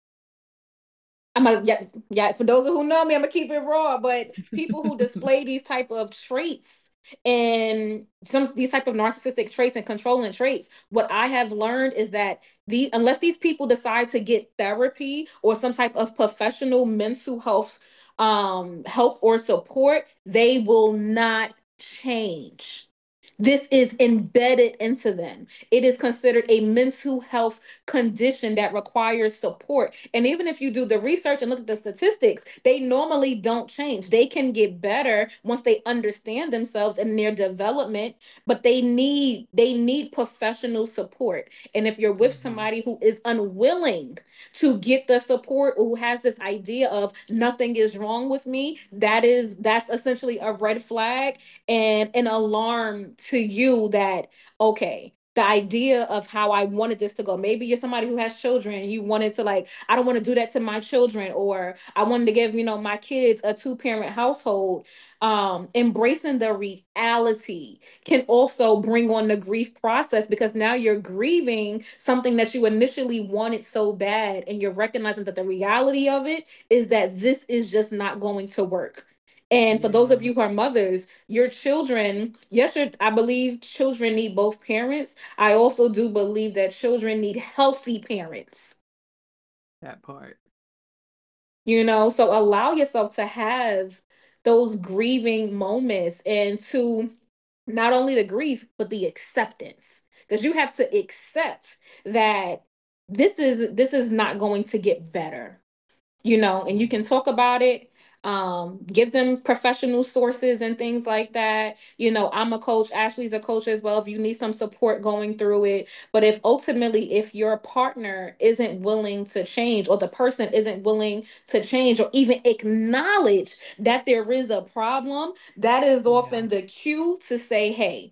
yeah, yeah. For those who know me, I'm gonna keep it raw. But people who display these type of traits and some these type of narcissistic traits and controlling traits, what I have learned is that unless these people decide to get therapy or some type of professional mental health help or support, they will not change. This is embedded into them. It is considered a mental health condition that requires support. And even if you do the research and look at the statistics, they normally don't change. They can get better once they understand themselves and their development, but they need professional support. And if you're with Mhm. somebody who is unwilling to get the support, or who has this idea of nothing is wrong with me, that's essentially a red flag and an alarm to you that, okay, the idea of how I wanted this to go. Maybe you're somebody who has children and you wanted to, like, I don't want to do that to my children, or I wanted to give, my kids a two-parent household. Embracing the reality can also bring on the grief process, because now you're grieving something that you initially wanted so bad, and you're recognizing that the reality of it is that this is just not going to work. And for those of Yeah, you who are mothers, your children, yes, I believe children need both parents. I also do believe that children need healthy parents, that part. so allow yourself to have those grieving moments, and to not only the grief, but the acceptance. Because you have to accept that this is not going to get better, and you Yeah. can talk about it. Give them professional sources and things like that. I'm a coach, Ashley's a coach as well, if you need some support going through it. But if your partner isn't willing to change, or the person isn't willing to change, or even acknowledge that there is a problem, that is Yeah. often the cue to say, hey,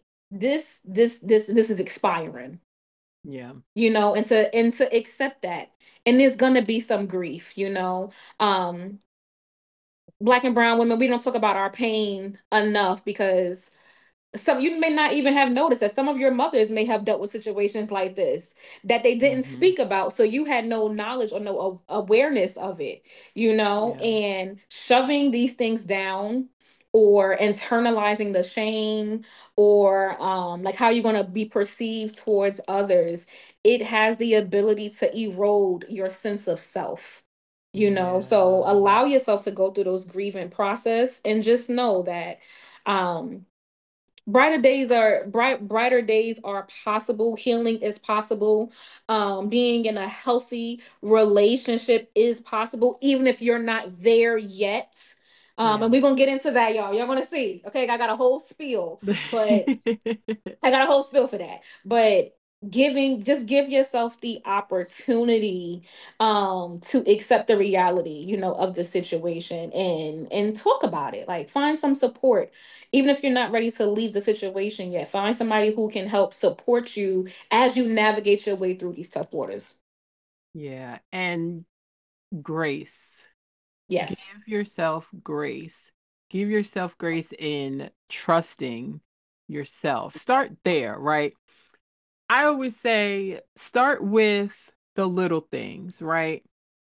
this is expiring, Yeah. and to accept that. And there's gonna be some grief. um Black and brown women, we don't talk about our pain enough, because some you may not even have noticed that some of your mothers may have dealt with situations like this that they didn't Hmm. speak about, so you had no knowledge or no awareness of it. Yeah. And shoving these things down, or internalizing the shame, or like how you're going to be perceived towards others. It has the ability to erode your sense of self. So Yeah. allow yourself to go through those grieving process, and just know that um brighter days are possible. Healing is possible. Being in a healthy relationship is possible, even if you're not there yet. And Yeah. we're gonna get into that, y'all gonna see. Okay, I got a whole spiel, but I got a whole spiel for that. But just give yourself the opportunity to accept the reality, of the situation, and talk about it. Like, find some support. Even if you're not ready to leave the situation yet, find somebody who can help support you as you navigate your way through these tough waters. Yeah. And grace. Give Yes. yourself grace. Give yourself grace in trusting yourself. Start there, right? I always say start with the little things, right?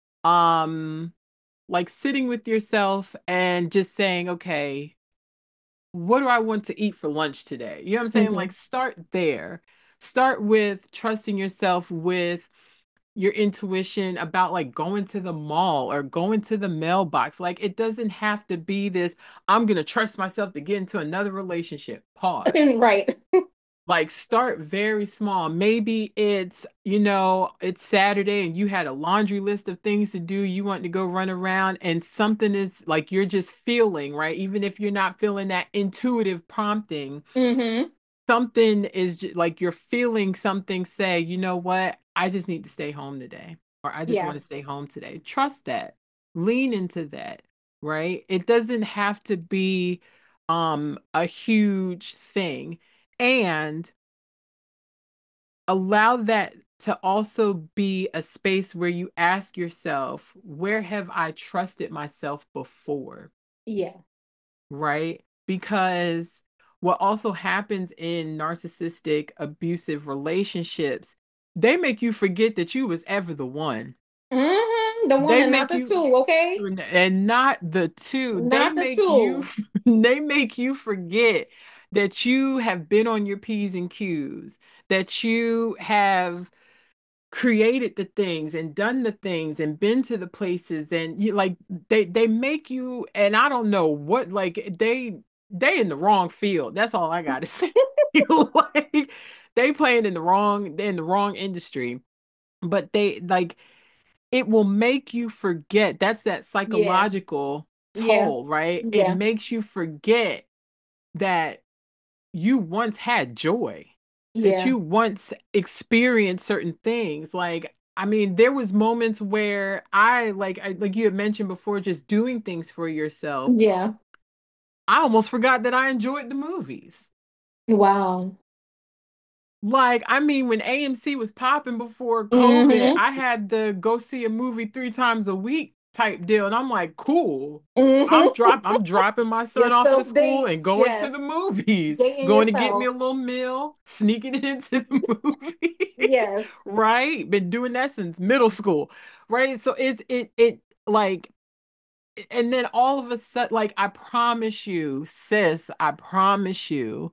Um, like sitting with yourself and just saying, okay, what do I want to eat for lunch today? You know what I'm saying? Hmm. Like start there. Start with trusting yourself with your intuition about like going to the mall or going to the mailbox. Like it doesn't have to be this, I'm going to trust myself to get into another relationship. Pause. Right. Like start very small. Maybe it's Saturday and you had a laundry list of things to do. You want to go run around and something is like you're just feeling, right? Even if you're not feeling that intuitive prompting, Hmm. something is like you're feeling something say, you know what? I just need to stay home today, or I just Yeah. want to stay home today. Trust that. Lean into that, right? It doesn't have to be a huge thing. And allow that to also be a space where you ask yourself, where have I trusted myself before? Yeah. Right? Because what also happens in narcissistic abusive relationships, they make you forget that you was ever the one. The one They and not make the you two, okay? and not the two. They Not the make you two. they make you forget that you have been on your P's and Q's, that you have created the things and done the things and been to the places and you like they make you and I don't know what like they in the wrong field. That's all I gotta say. Like they playing in the wrong industry. But they like it will make you forget. That's that Yeah. psychological Yeah. toll, right? It Yeah. makes you forget that you once had joy, that Yeah. you once experienced certain things. Like, I mean, there was moments where like you had mentioned before, just doing things for yourself. Yeah. I almost forgot that I enjoyed the movies. Wow. Like, I mean, when AMC was popping before COVID, Mm-hmm. I had to go see a movie 3 times a week type deal. And I'm like, cool. Mm-hmm. I'm dropping my Your son off to self school and dates. going to Yes. the movies, Dating going to get me a yourself. little meal, sneaking it into the movies. Yes. Right? Been doing that since middle school. Right? So it like and then all of a sudden, like I promise you, sis, I promise you,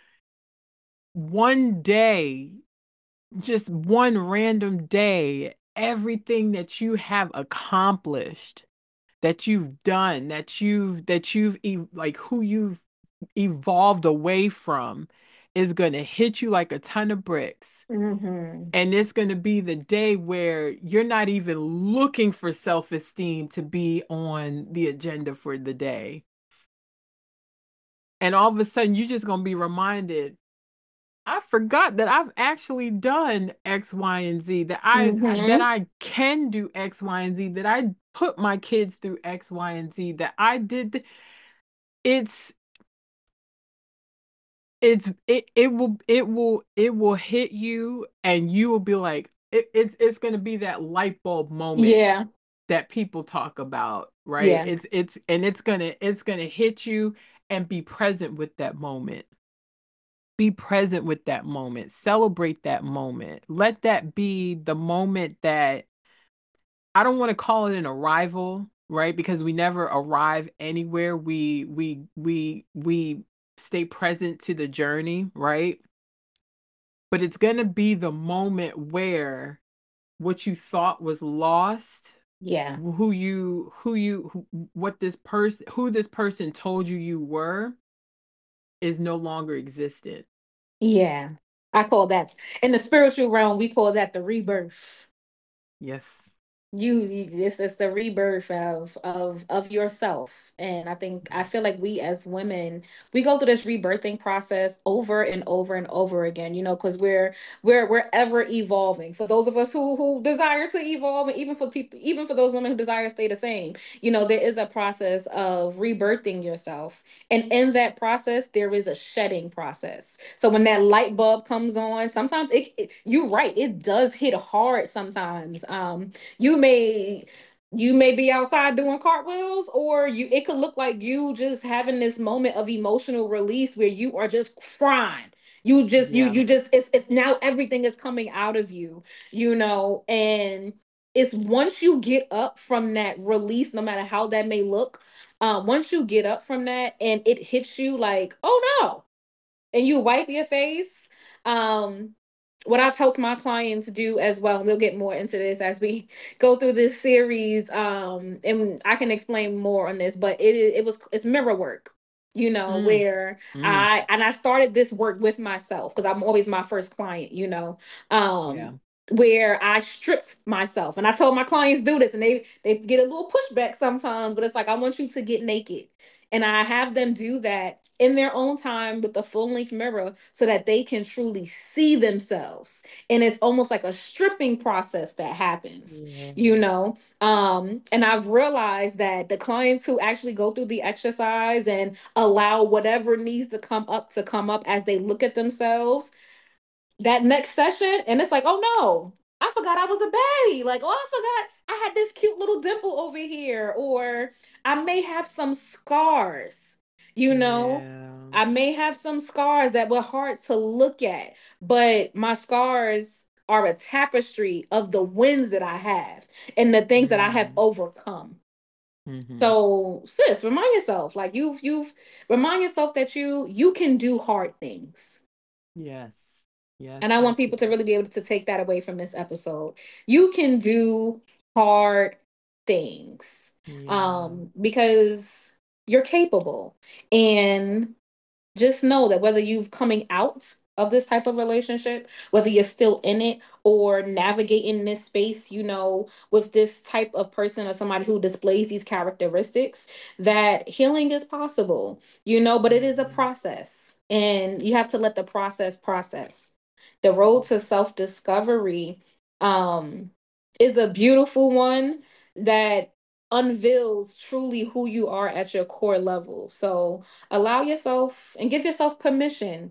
one day just one random day, everything that you have accomplished, that you've done, like who you've evolved away from is going to hit you like a ton of bricks. Mm-hmm. And it's going to be the day where you're not even looking for self-esteem to be on the agenda for the day. And all of a sudden, you're just going to be reminded, I forgot that I've actually done X, Y, and Z, that Mm-hmm. I can do X, Y, and Z, that I put my kids through X, Y, and Z, that I did. It's it will hit you, and you will be like, it's gonna be that light bulb moment Yeah. that people talk about, right? Yeah. It's gonna hit you, and be present with that moment. Be present with that moment. Celebrate that moment. Let that be the moment that I don't want to call it an arrival right? Because we never arrive anywhere. We stay present to the journey, right? But it's going to be the moment where what you thought was lost, Yeah. what this person, who this person told you you were, is no longer existent. Yeah. I call that, in the spiritual realm, we call that the rebirth. Yes. It's the rebirth of yourself. And I Yes. feel like we as women, we go through this rebirthing process over and over and over again, because we're ever evolving. For those of us who desire to evolve, and even for people, even for those women who desire to stay the same, there is a process of rebirthing yourself. And in that process, there is a shedding process. So when that light bulb comes on, sometimes you're right, it does hit hard sometimes. You may be outside doing cartwheels, or it could look like you just having this moment of emotional release where you are just crying. Yeah. You just, it's now everything is coming out of you, and it's once you get up from that release, no matter how that may look, once you get up from that and it hits you like, oh no, and you wipe your face. Um, what I've helped my clients do as well, and we'll get more into this as we go through this series. And I can explain more on this, but it's mirror work. Mm, Where mm, I started this work with myself because I'm always my first client. yeah. Where I stripped myself, and I told my clients do this, and they get a little pushback sometimes, but it's like I want you to get naked, and I have them do that in their own time with the full length mirror so that they can truly see themselves. And it's almost like a stripping process that happens, Yeah. and I've realized that the clients who actually go through the exercise and allow whatever needs to come up as they look at themselves, that next session, and it's like, oh no, I forgot I was a baddie. Like, oh, I forgot I had this cute little dimple over here, or I may have some scars, you know. Yeah. I may have some scars that were hard to look at, but my scars are a tapestry of the wins that I have and the things that I have Mm, overcome. mm-hmm. So, sis, remind yourself, like you've remind yourself that you can do hard things. Yes. Yes. And I want Yes. people to Yes. really be able to take that away from this episode. You can do hard things, Yeah. because you're capable. And just know that whether you've coming out of this type of relationship, whether you're still in it or navigating this space, with this type of person or somebody who displays these characteristics, that healing is possible, but it is a Mhm. process, and you have to let the process. The road to self-discovery um is a beautiful one that unveils truly who you are at your core level. So allow yourself and give yourself permission,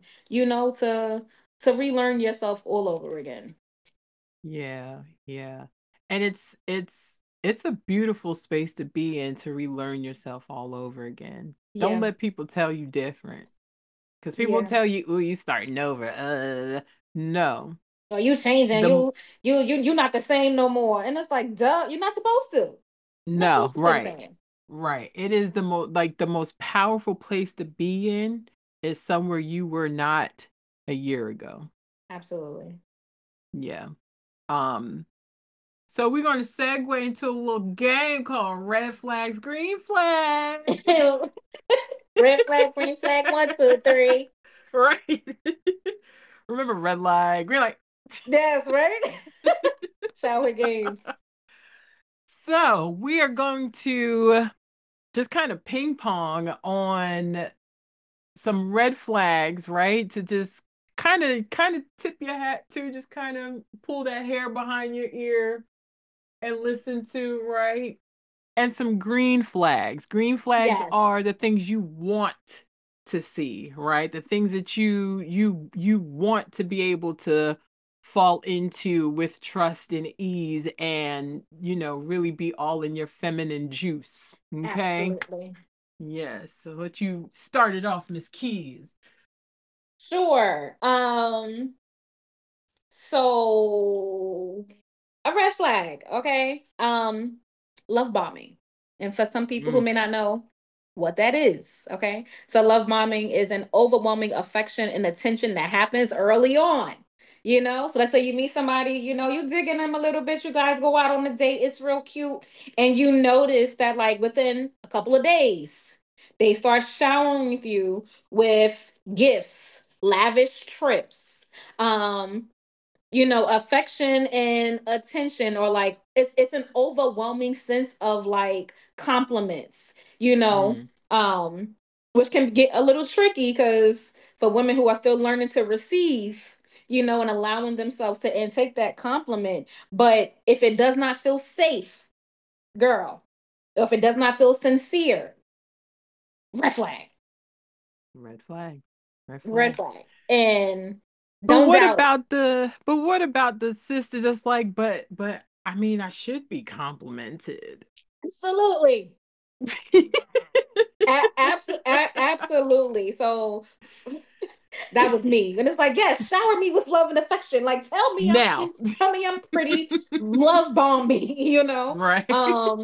to relearn yourself all over again. Yeah, yeah. And it's a beautiful space to be in, to relearn yourself all over again. Don't Yeah. let people tell you different. Because people Yeah. tell you, "Ooh, you starting over." No. Or you changing, The you not the same no more. And it's like, duh, you're not supposed to. You're not No, supposed to stay the right. same. Right. It is the most powerful place to be in is somewhere you were not a year ago. Absolutely. Yeah. Um so we're going to segue into a little game called Red Flags, Green Flags. Red flag, green flag, 1, 2, 3. Right. Remember red light, green light. That's right. Childhood games. So we are going to just kind of ping pong on some red flags, right? To just kind of tip your hat to, just kind of pull that hair behind your ear and listen to, right? And some green flags. Green flags are Yes. the things you want to see, right? The things that you want to be able to fall into with trust and ease, and really be all in your feminine juice. Okay? Absolutely. Yes. So let you start it off, Miss Keys. Sure. So a red flag, okay? Love bombing. And for some people who Mm. may not know what that is, okay? So love bombing is an overwhelming affection and attention that happens early on. So let's say you meet somebody, you digging them a little bit, you guys go out on a date, it's real cute, and you notice that like within a couple of days, they start showering with you with gifts, lavish trips, um, affection and attention, or like it's an overwhelming sense of like compliments, Mm. um, which can get a little tricky because for women who are still learning to receive, and allowing themselves to and take that compliment. But if it does not feel safe, girl, if it does not feel sincere, red flag, Red flag. Red red flag. flag. And But don't what doubt. about the sisters that's like, but I mean, I should be complimented. Absolutely. Absolutely. So that was me. And it's like, yes, shower me with love and affection. Like tell me I'm Now. cute, tell me I'm pretty, love bomb me, Right.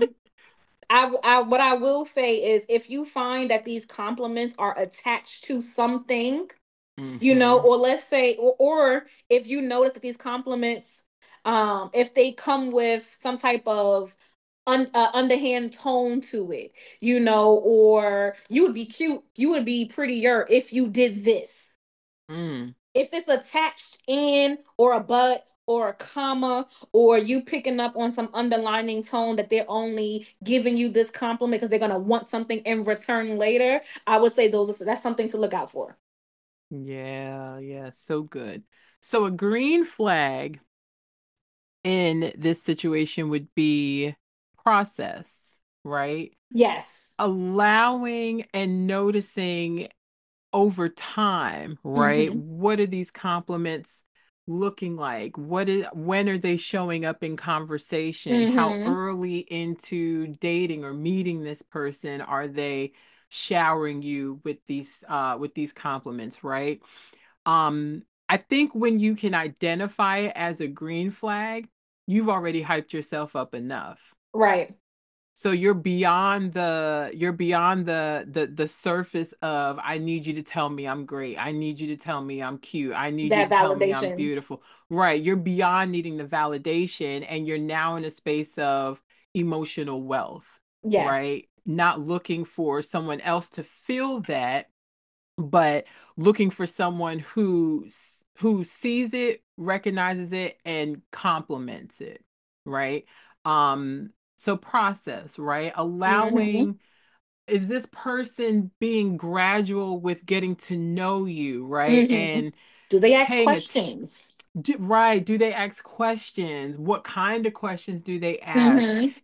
I what I will say is if you find that these compliments are attached to something, Mm-hmm. or let's say, or if you notice that these compliments, if they come with some type of underhand tone to it, or you would be cute, you would be prettier if you did this. Mm. If it's attached in, or a but, or a comma, or you picking up on some underlining tone that they're only giving you this compliment because they're gonna want something in return later, I would say that's something to look out for. Yeah, yeah, so good. So a green flag in this situation would be process, right? Yes. Allowing and noticing over time, right? Mm-hmm. What are these compliments looking like? When are they showing up in conversation? How Mm-hmm. early into dating or meeting this person are they showering you with these compliments, right? I think when you can identify it as a green flag, you've already hyped yourself up enough. Right. So you're beyond the surface of I need you to tell me I'm great. I need you to tell me I'm cute. I need you That to tell me I'm validation. beautiful. Right. You're beyond needing the validation and you're now in a space of emotional wealth, Yes. right? Not looking for someone else to feel that, but looking for someone who sees it, recognizes it, and compliments it, right? So process, right? Mm-hmm. Allowing, is this person being gradual with getting to know you, right? Mm-hmm. And Do they ask paying attention. questions? Right. Do they ask questions? What kind of questions do they ask? Mm-hmm.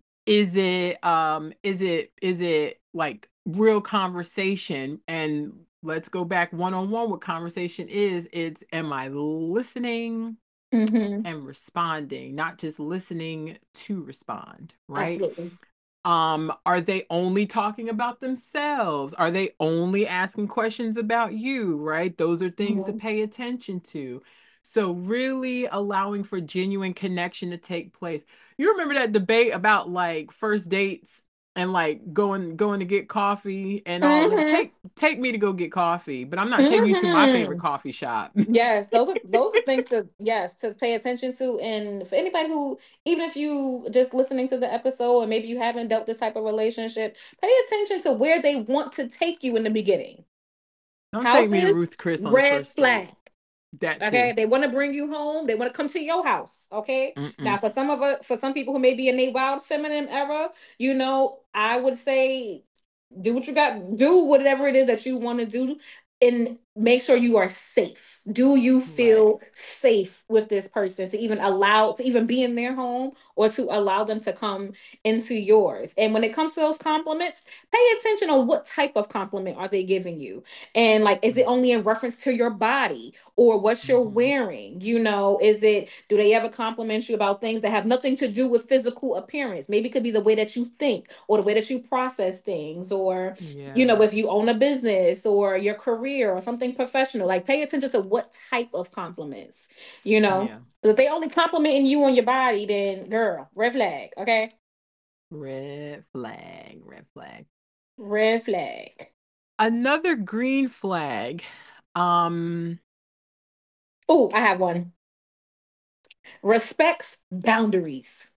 Is it like real conversation? And let's go back one on one. What conversation is? It's am I listening Mm-hmm. and responding, not just listening to respond, right? Absolutely. Are they only talking about themselves? Are they only asking questions about you, right? Those are things to Mm-hmm. pay attention to. So really allowing for genuine connection to take place. You remember that debate about like first dates and like going to get coffee and all of that. Mm-hmm. Take me to go get coffee, but I'm not taking you to my favorite Mm-hmm. coffee shop. Yes, those are things to, yes, to pay attention to. And for anybody who, even if you just listening to the episode and maybe you haven't dealt this type of relationship, pay attention to where they want to take you in the beginning. Don't take me to Houses, Ruth Chris on the red first flag. date. That Okay, too. they want to bring you home. They want to come to your house. Okay, now Mm-mm. for some of us, for some people who may be in a wild feminine era, I would say do what you got, do whatever it is that you want to do, and make sure you are safe. Do you Right. feel safe with this person to even be in their home, or to allow them to come into yours? And when it comes to those compliments, pay attention on what type of compliment are they giving you, and like, is it only in reference to your body or what you're Mm-hmm. wearing? Do they ever compliment you about things that have nothing to do with physical appearance? Maybe it could be the way that you think, or the way that you process things, or Yeah. if you own a business or your career or something professional. Like, pay attention to what type of compliments. Yeah. But if they only complimenting you on your body, then girl, red flag. Okay. Red flag, red flag. Red flag. Another green flag. Um, Oh, I have one. Respects boundaries.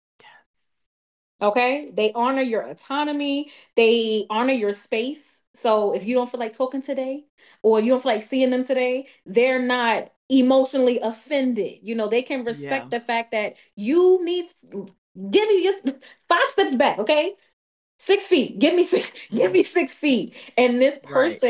Okay. They honor your autonomy, they honor your space. So if you don't feel like talking today or you don't feel like seeing them today, they're not emotionally offended. You know, they can yeah. respect the fact that you need give me just 5 steps back, okay? 6 feet. Give me six. Give me 6 feet. And Right.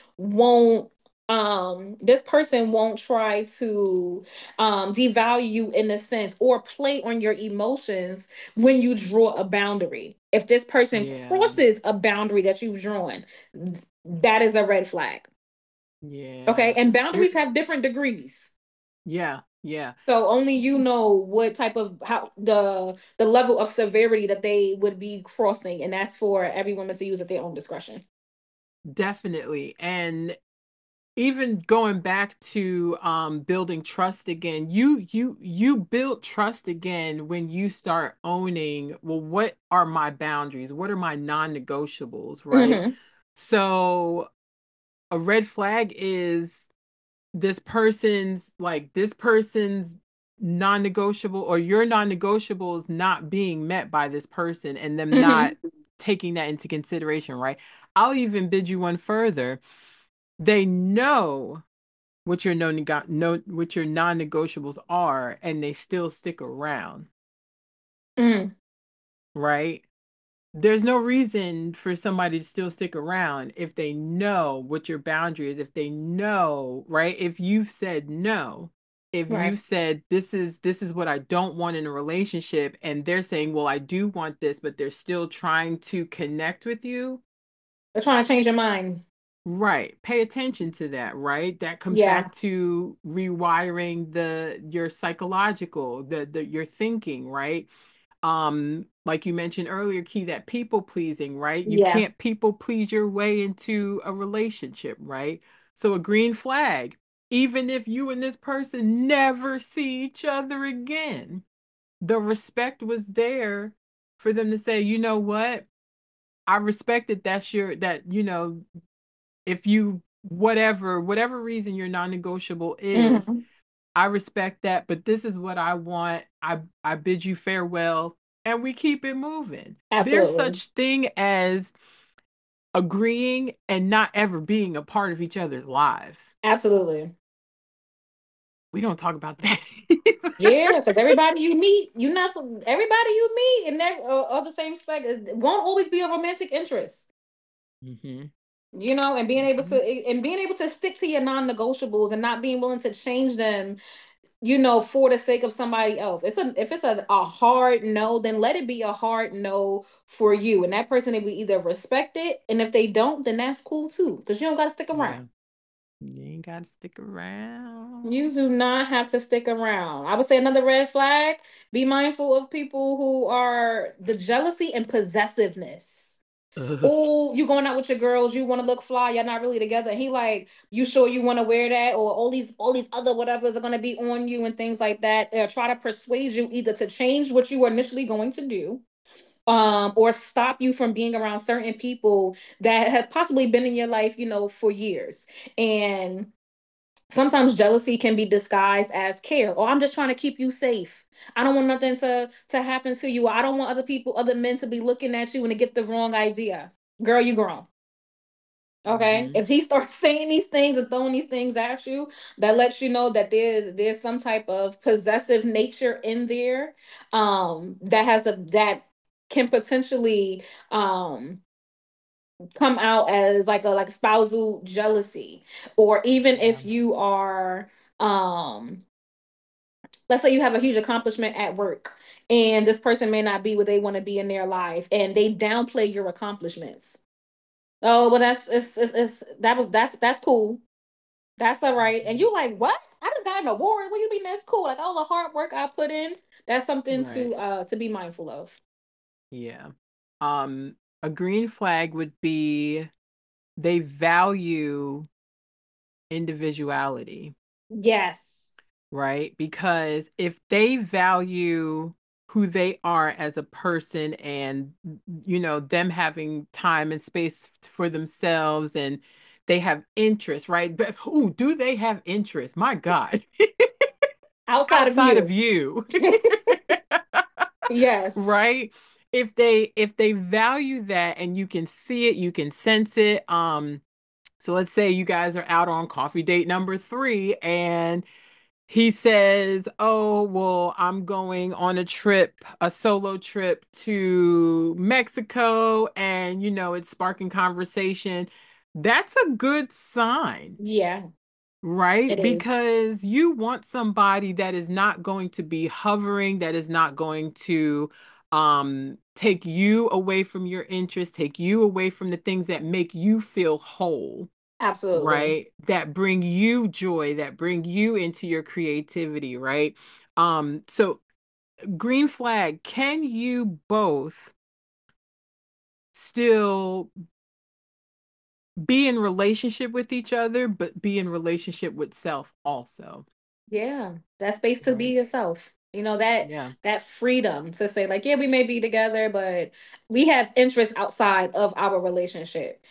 this person won't try to devalue you in a sense or play on your emotions when you draw a boundary. If this person Yeah. crosses a boundary that you've drawn, that is a red flag. Okay. Yeah. And There, boundaries have different degrees. yeah. Yeah. So only you know what type of how the level of severity that they would be crossing, and that's for every woman to use at their own discretion. Definitely. And even going back to building trust again, you build trust again when you start owning, well, what are my boundaries? What are my non-negotiables, right? Hmm. So a red flag is this person's non-negotiable or your non-negotiables not being met by this person and them not Hmm. taking that into consideration, right? I'll even bid you one further. They know what your what your non-negotiables are and they still stick around, Mm. right? There's no reason for somebody to still stick around if they know what your boundary is, if they know, right? If you've said no, if Right. you've said this is what I don't want in a relationship and they're saying, "Well, I do want this," but they're still trying to connect with you. They're trying to change your mind. Right. Pay attention to that, right? That comes Yeah. back to rewiring your psychological, the your thinking, right? Like you mentioned earlier, Key, that people pleasing, right? You Yeah. can't people please your way into a relationship, right? So a green flag, even if you and this person never see each other again, the respect was there for them to say, you know what? I respect that if you whatever reason your non-negotiable is, Hmm. I respect that, but this is what I want. I bid you farewell and we keep it moving. There's Absolutely. such thing as agreeing and not ever being a part of each other's lives. Absolutely. We don't talk about that. Yeah, because everybody you meet, you not everybody you meet, and that of the same spec won't always be a romantic interest. Hmm. You know, and being able to Hmm. stick to your non-negotiables and not being willing to change them, you know, for the sake of somebody else. If it's a hard no, then let it be a hard no for you. And that person, they will either respect it, and if they don't, then that's cool too. Because you don't gotta stick around. Yeah. You ain't got to stick You around. do not have to stick around. I would say another red flag, be mindful of people who are the jealousy and possessiveness. Ugh. Oh, you going out with your girls, you want to look fly, you're not really together. He like, you sure you want to wear that? Or all these other whatevers are gonna be on you and things like that. They'll try to persuade you either to change what you were initially going to do, or stop you from being around certain people that have possibly been in your life, you know, for years. And sometimes jealousy can be disguised as care. Or I'm just trying to keep you safe. I don't want nothing to happen to you. I don't want other men to be looking at you and to get the wrong idea. Girl, you grown. Okay. Hmm. If he starts saying these things and throwing these things at you, that lets you know that there's some type of possessive nature in there, that can potentially come out as like spousal jealousy. Or even Yeah. if you are, um let's say you have a huge accomplishment at work, and this person may not be what they want to be in their life, and they downplay your accomplishments. Oh, well, it's that's cool. That's all right. And Mhm. you like, what? I just got an award. What do you mean that's cool? Like all the hard work I put in. That's something Right. to be mindful of. Yeah. Um, a green flag would be they value individuality, Yes. right? Because if they value who they are as a person, and them having time and space for themselves, and they have interest, right? But who do they have interest? My God. Outside of Outside of you. you. Yes. Right? If they value that, and you can see it, you can sense it. So let's say you guys are out on coffee date number 3, and he says, "Oh, well, I'm going on a solo trip to Mexico," and it's sparking conversation. That's a good sign, Yeah, right? it is. Because you want somebody that is not going to be hovering, that is not going to take you away from your interests, take you away from the things that make you feel whole, Absolutely. right? That bring you joy, that bring you into your creativity, right? So green flag, can you both still be in relationship with each other, but be in relationship with self also, Yeah, that space to be right? yourself. That Yeah. that freedom to say like, yeah, we may be together, but we have interests outside of our relationship.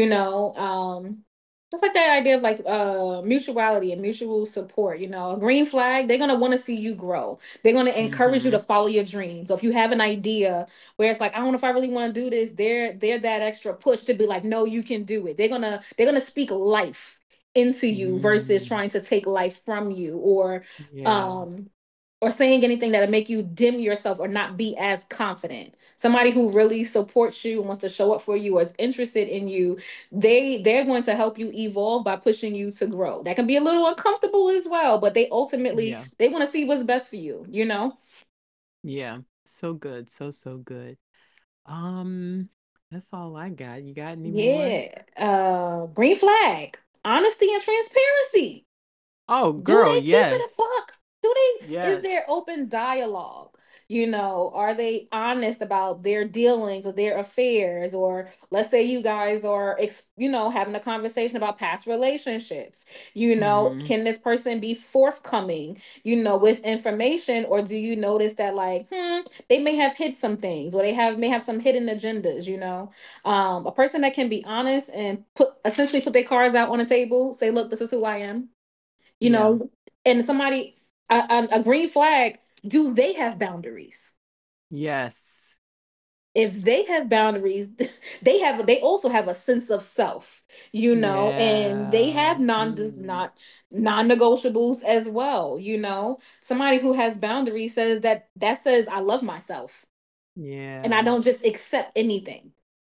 It's like that idea of like mutuality and mutual support. A green flag, they're gonna want to see you grow. They're gonna encourage you to Hmm. follow your dreams. So if you have an idea where it's like, I don't know if I really want to do this, they're that extra push to be like, no, you can do it. They're gonna speak life into you versus Mm, trying to take life from you, yeah. um or saying anything that'll make you dim yourself or not be as confident. Somebody who really supports you and wants to show up for you or is interested in you, they're going to help you evolve by pushing you to grow. That can be a little uncomfortable as well, but they ultimately Yeah. they want to see what's best for you. Yeah. So good. So good. Um, that's all I got. You got any more? Yeah. Green flag. Honesty and transparency. Oh, Do girl, they keep it a yes. buck? Is there Yes. open dialogue? Are they honest about their dealings or their affairs? Or let's say you guys are, having a conversation about past relationships. Hmm. Can this person be forthcoming, with information? Or do you notice that, like, they may have hid some things, or may have some hidden agendas? A person that can be honest and essentially put their cards out on the table, say, look, this is who I am, you Yeah. know, and somebody, a green flag, do they have boundaries? Yes. If they have boundaries, they also have a sense of self, and they Yeah. have Mm. not non-negotiables as well. Somebody who has boundaries says, I love myself and I Yeah. don't just accept anything.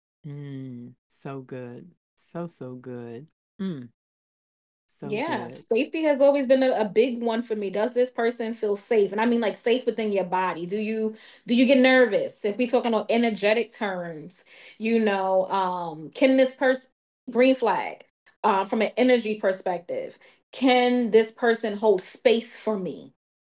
So good. So good. Mm. So Yeah, good. safety has always been a big one for me. Does this person feel safe? And I mean like safe within your body. Do you get nervous? If we talking on energetic terms, can this person, green flag, from an energy perspective, can this person hold space for me?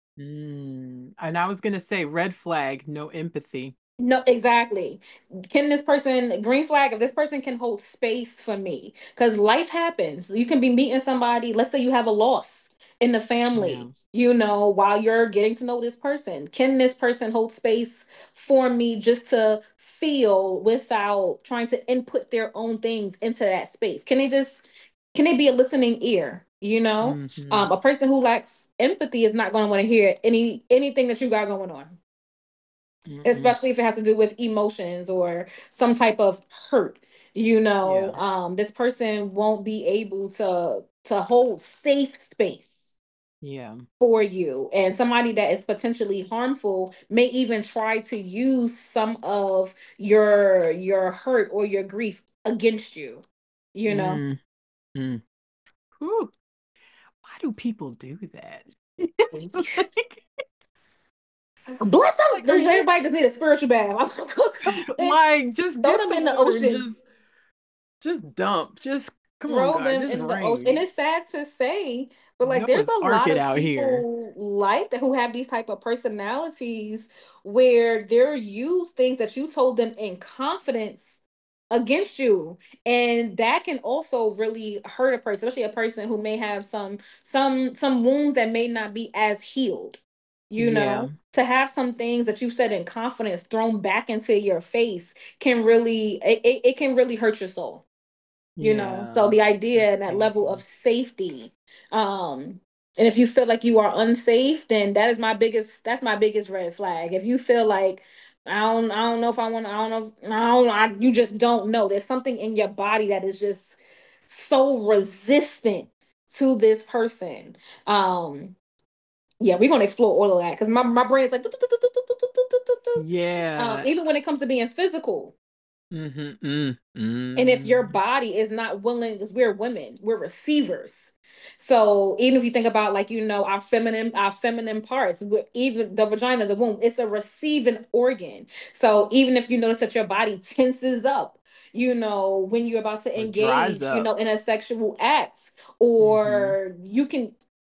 And I was gonna say red flag, no empathy. No, exactly. Can this person, green flag, if this person can hold space for me? Because life happens. You can be meeting somebody, let's say you have a loss in the Yeah. family, while you're getting to know this person. Can this person hold space for me just to feel without trying to input their own things into that space? Can they be a listening ear? Hmm. A person who lacks empathy is not going to want to hear anything that you got going on, Mm-mm. especially if it has to do with emotions or some type of hurt. Yeah. This person won't be able to hold safe space Yeah. for you, and somebody that is potentially harmful may even try to use some of your hurt or your grief against you you know Mm. Mm. Whew. Why do people do that? It's Bless them. like, are you Everybody just need a spiritual bath. like, just Throw get them the in the water and ocean. just dump. Just come on, Throw God, them just in the ocean. And rain. it's sad to say, but like there's Noah's a Ark lot it of out here. people like that who have these type of personalities where they're use things that you told them in confidence against you. And that can also really hurt a person, especially a person who may have some wounds that may not be as healed. You Yeah. know, to have some things that you said in confidence thrown back into your face can really, it can really hurt your soul. You know, Yeah. so the idea That's and that level of painful. safety, um and if you feel like you are unsafe, then that's my biggest red flag. If you feel like I don't know if I want I don't know if, you just don't know, there's something in your body that is just so resistant to this person. Yeah, we're gonna explore all of that because my brain is like Yeah. even when it comes to being physical. Mm-hmm. And if your Mm-hmm. body is not willing, because we're women, we're receivers. So even if you think about, like, our feminine parts, even the vagina, the womb, it's a receiving organ. So even if you notice that your body tenses up, when you're about to Or dries engage, up. in a sexual act, Mm-hmm. or you can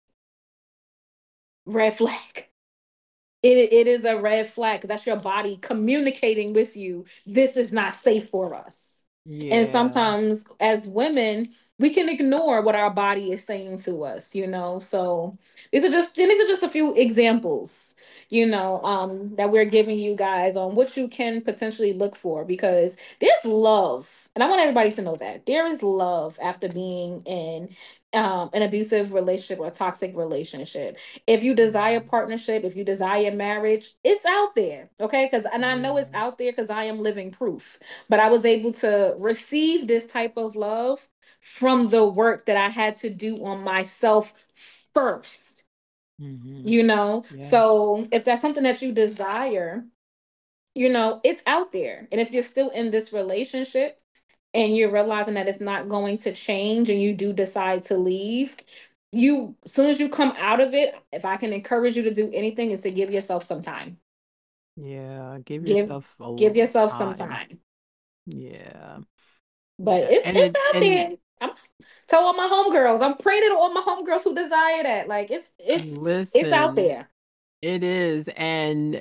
red flag. It is a red flag because that's your body communicating with you. This is not safe for us. And Yeah. sometimes as women, we can ignore what our body is saying to us. So these are just a few examples, that we're giving you guys on what you can potentially look for, because there's love. And I want everybody to know that there is love after being in an abusive relationship or a toxic relationship. If you desire partnership, if you desire marriage, it's out there. Okay. And I know it's Yeah. out there because I am living proof. But I was able to receive this type of love from the work that I had to do on myself first. Mm-hmm. Yeah. So if that's something that you desire, it's out there. And if you're still in this relationship and you're realizing that it's not going to change and you do decide to leave, as soon as you come out of it, if I can encourage you to do anything, is to give yourself some time. Yeah. Give Give yourself a give yourself some time. time. Yeah. But Yeah. it's And it's it out and there. I'm tell all my homegirls. I'm praying to all my homegirls who desire that. Like it's out listen, there. it is. And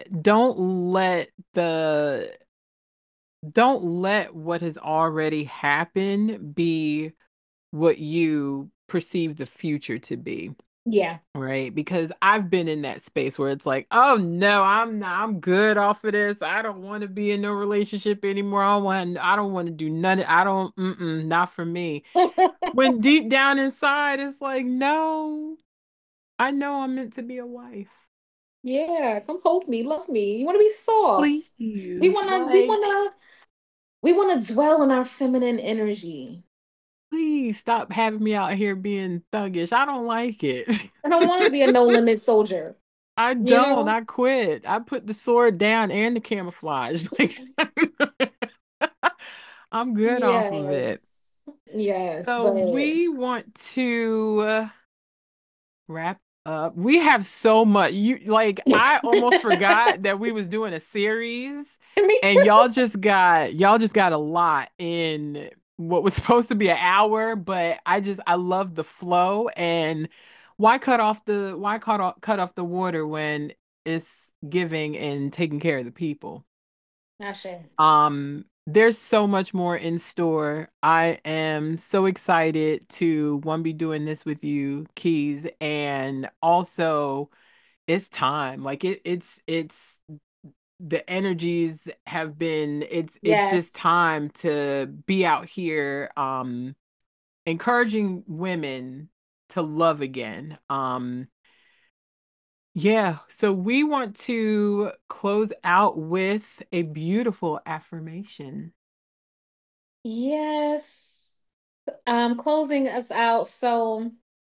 don't let what has already happened be what you perceive the future to be. Yeah. Right? Because I've been in that space where it's like, oh no, I'm not, I'm good off of this. I don't want to be in no relationship anymore. I don't want to do none. Not for me. When deep down inside, it's like, no, I know I'm meant to be a wife. Yeah, come hold me, love me. You want to be soft. We Please, want to we want like, to we want to dwell in our feminine energy. please stop having me out here being thuggish. I don't like it. I don't want to be a no limit soldier, I you don't. know? I quit. I put the sword down and the camouflage. Like, I'm good off of it. Yes. Yes, So but we want to wrap up. We have so much. I almost forgot that we was doing a series, me and y'all just got a lot in what was supposed to be an hour, but I love the flow. And why cut off the water when it's giving and taking care of the people? not sure. There's so much more in store. I am so excited to one be doing this with you, Keys, and also it's time. Like it's the energies have been it's just Yes. time to be out here encouraging women to love again. Yeah, so we want to close out with a beautiful affirmation. Yes. Closing us out. So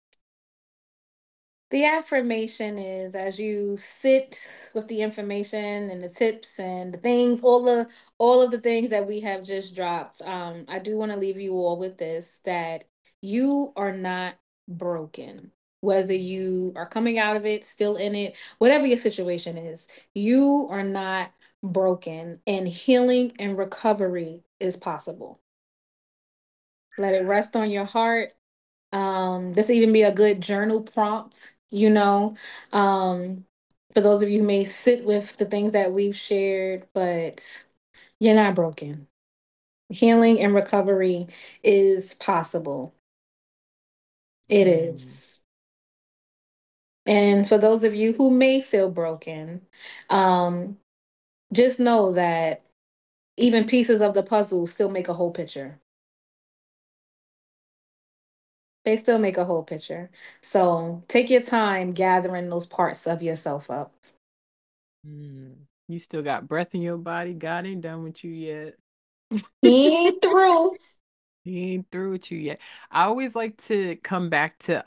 the affirmation is, as you sit with the information and the tips and the things, all of the things that we have just dropped. I do want to leave you all with this, that you are not broken. Whether you are coming out of it, still in it, whatever your situation is, you are not broken, and healing and recovery is possible. Let it rest on your heart. This even be a good journal prompt, um, for those of you who may sit with the things that we've shared, but you're not broken. Healing and recovery is possible. It Mm. is. And for those of you who may feel broken, um, just know that even pieces of the puzzle still make a whole picture. They still make a whole picture. So take your time gathering those parts of yourself up. You still got breath in your body. God ain't done with you yet. He ain't through. He ain't through with you yet. I always like to come back to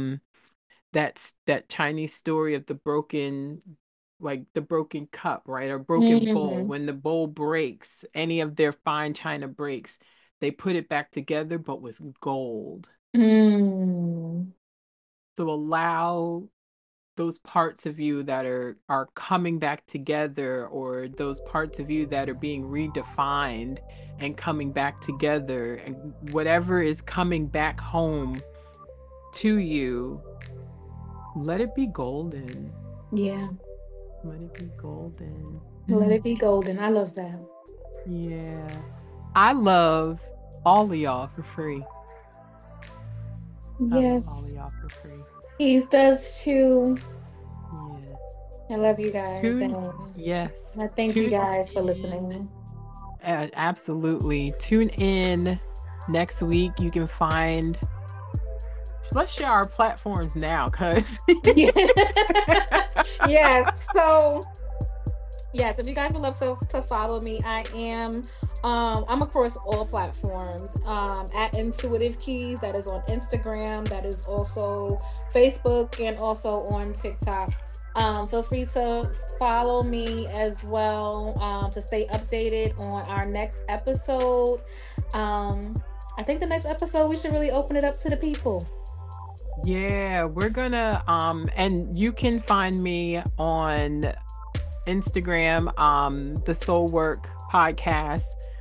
that Chinese story of the broken, like the broken cup, right? Or broken bowl. Mm, When the bowl breaks, any of their fine china breaks, they put it back together, but with gold. mm. So allow those parts of you that are coming back together, or those parts of you that are being redefined and coming back together, and whatever is coming back home to you, let it be golden. Yeah. Let it be golden. Let it be golden. I love that. Yeah. I love all of y'all for free. I love all of Yes. y'all for free. He does too. Yeah. I love you guys. Yes. And I thank you guys for listening. Absolutely. Tune in next week. You can find. Let's share our platforms now, cause yes. So yes, if you guys would love to follow me, I'm across all platforms. At Intuitive Keys, that is on Instagram, that is also Facebook, and also on TikTok. Feel free to follow me as well, to stay updated on our next episode. I think the next episode we should really open it up to the people. Yeah, we're gonna and you can find me on Instagram, the Soul Work Podcast,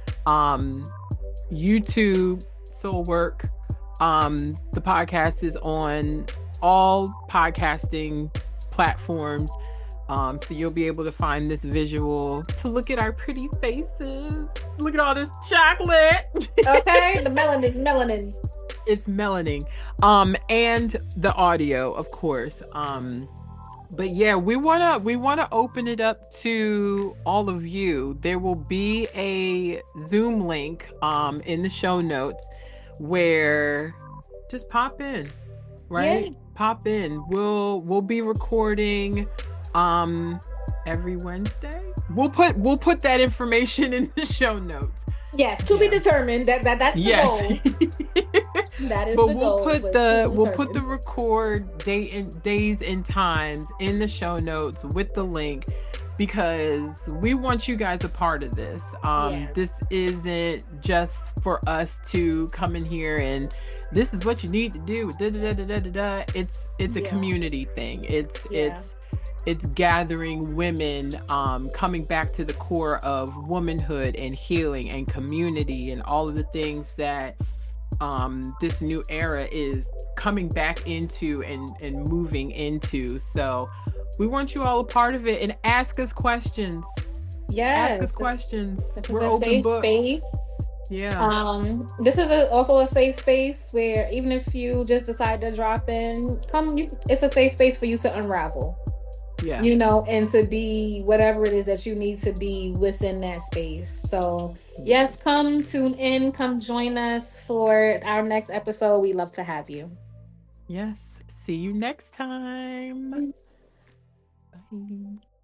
YouTube Soul Work. The podcast is on all podcasting platforms. So you'll be able to find this visual to look at our pretty faces. Look at all this chocolate. Okay, the melanin is melanin. It's melanin. And the audio, of course. But yeah, we wanna open it up to all of you. There will be a Zoom link in the show notes where just pop in, right? Yeah. Pop in. We'll be recording every Wednesday. We'll put that information in the show notes. Yes, to be determined. That's the goal. That is but the goal. We'll put the record days and times in the show notes with the link, because we want you guys a part of this. This isn't just for us to come in here and this is what you need to do. It's a community thing. It's gathering women, coming back to the core of womanhood and healing and community and all of the things that this new era is coming back into and moving into. So we want you all a part of it, and ask us questions. Yes. Ask us questions. This is a safe space. Yeah. This is also a safe space where even if you just decide to drop in, it's a safe space for you to unravel. Yeah. And to be whatever it is that you need to be within that space. So yes, come tune in, come join us for our next episode. We love to have you. Yes. See you next time. Thanks. Bye.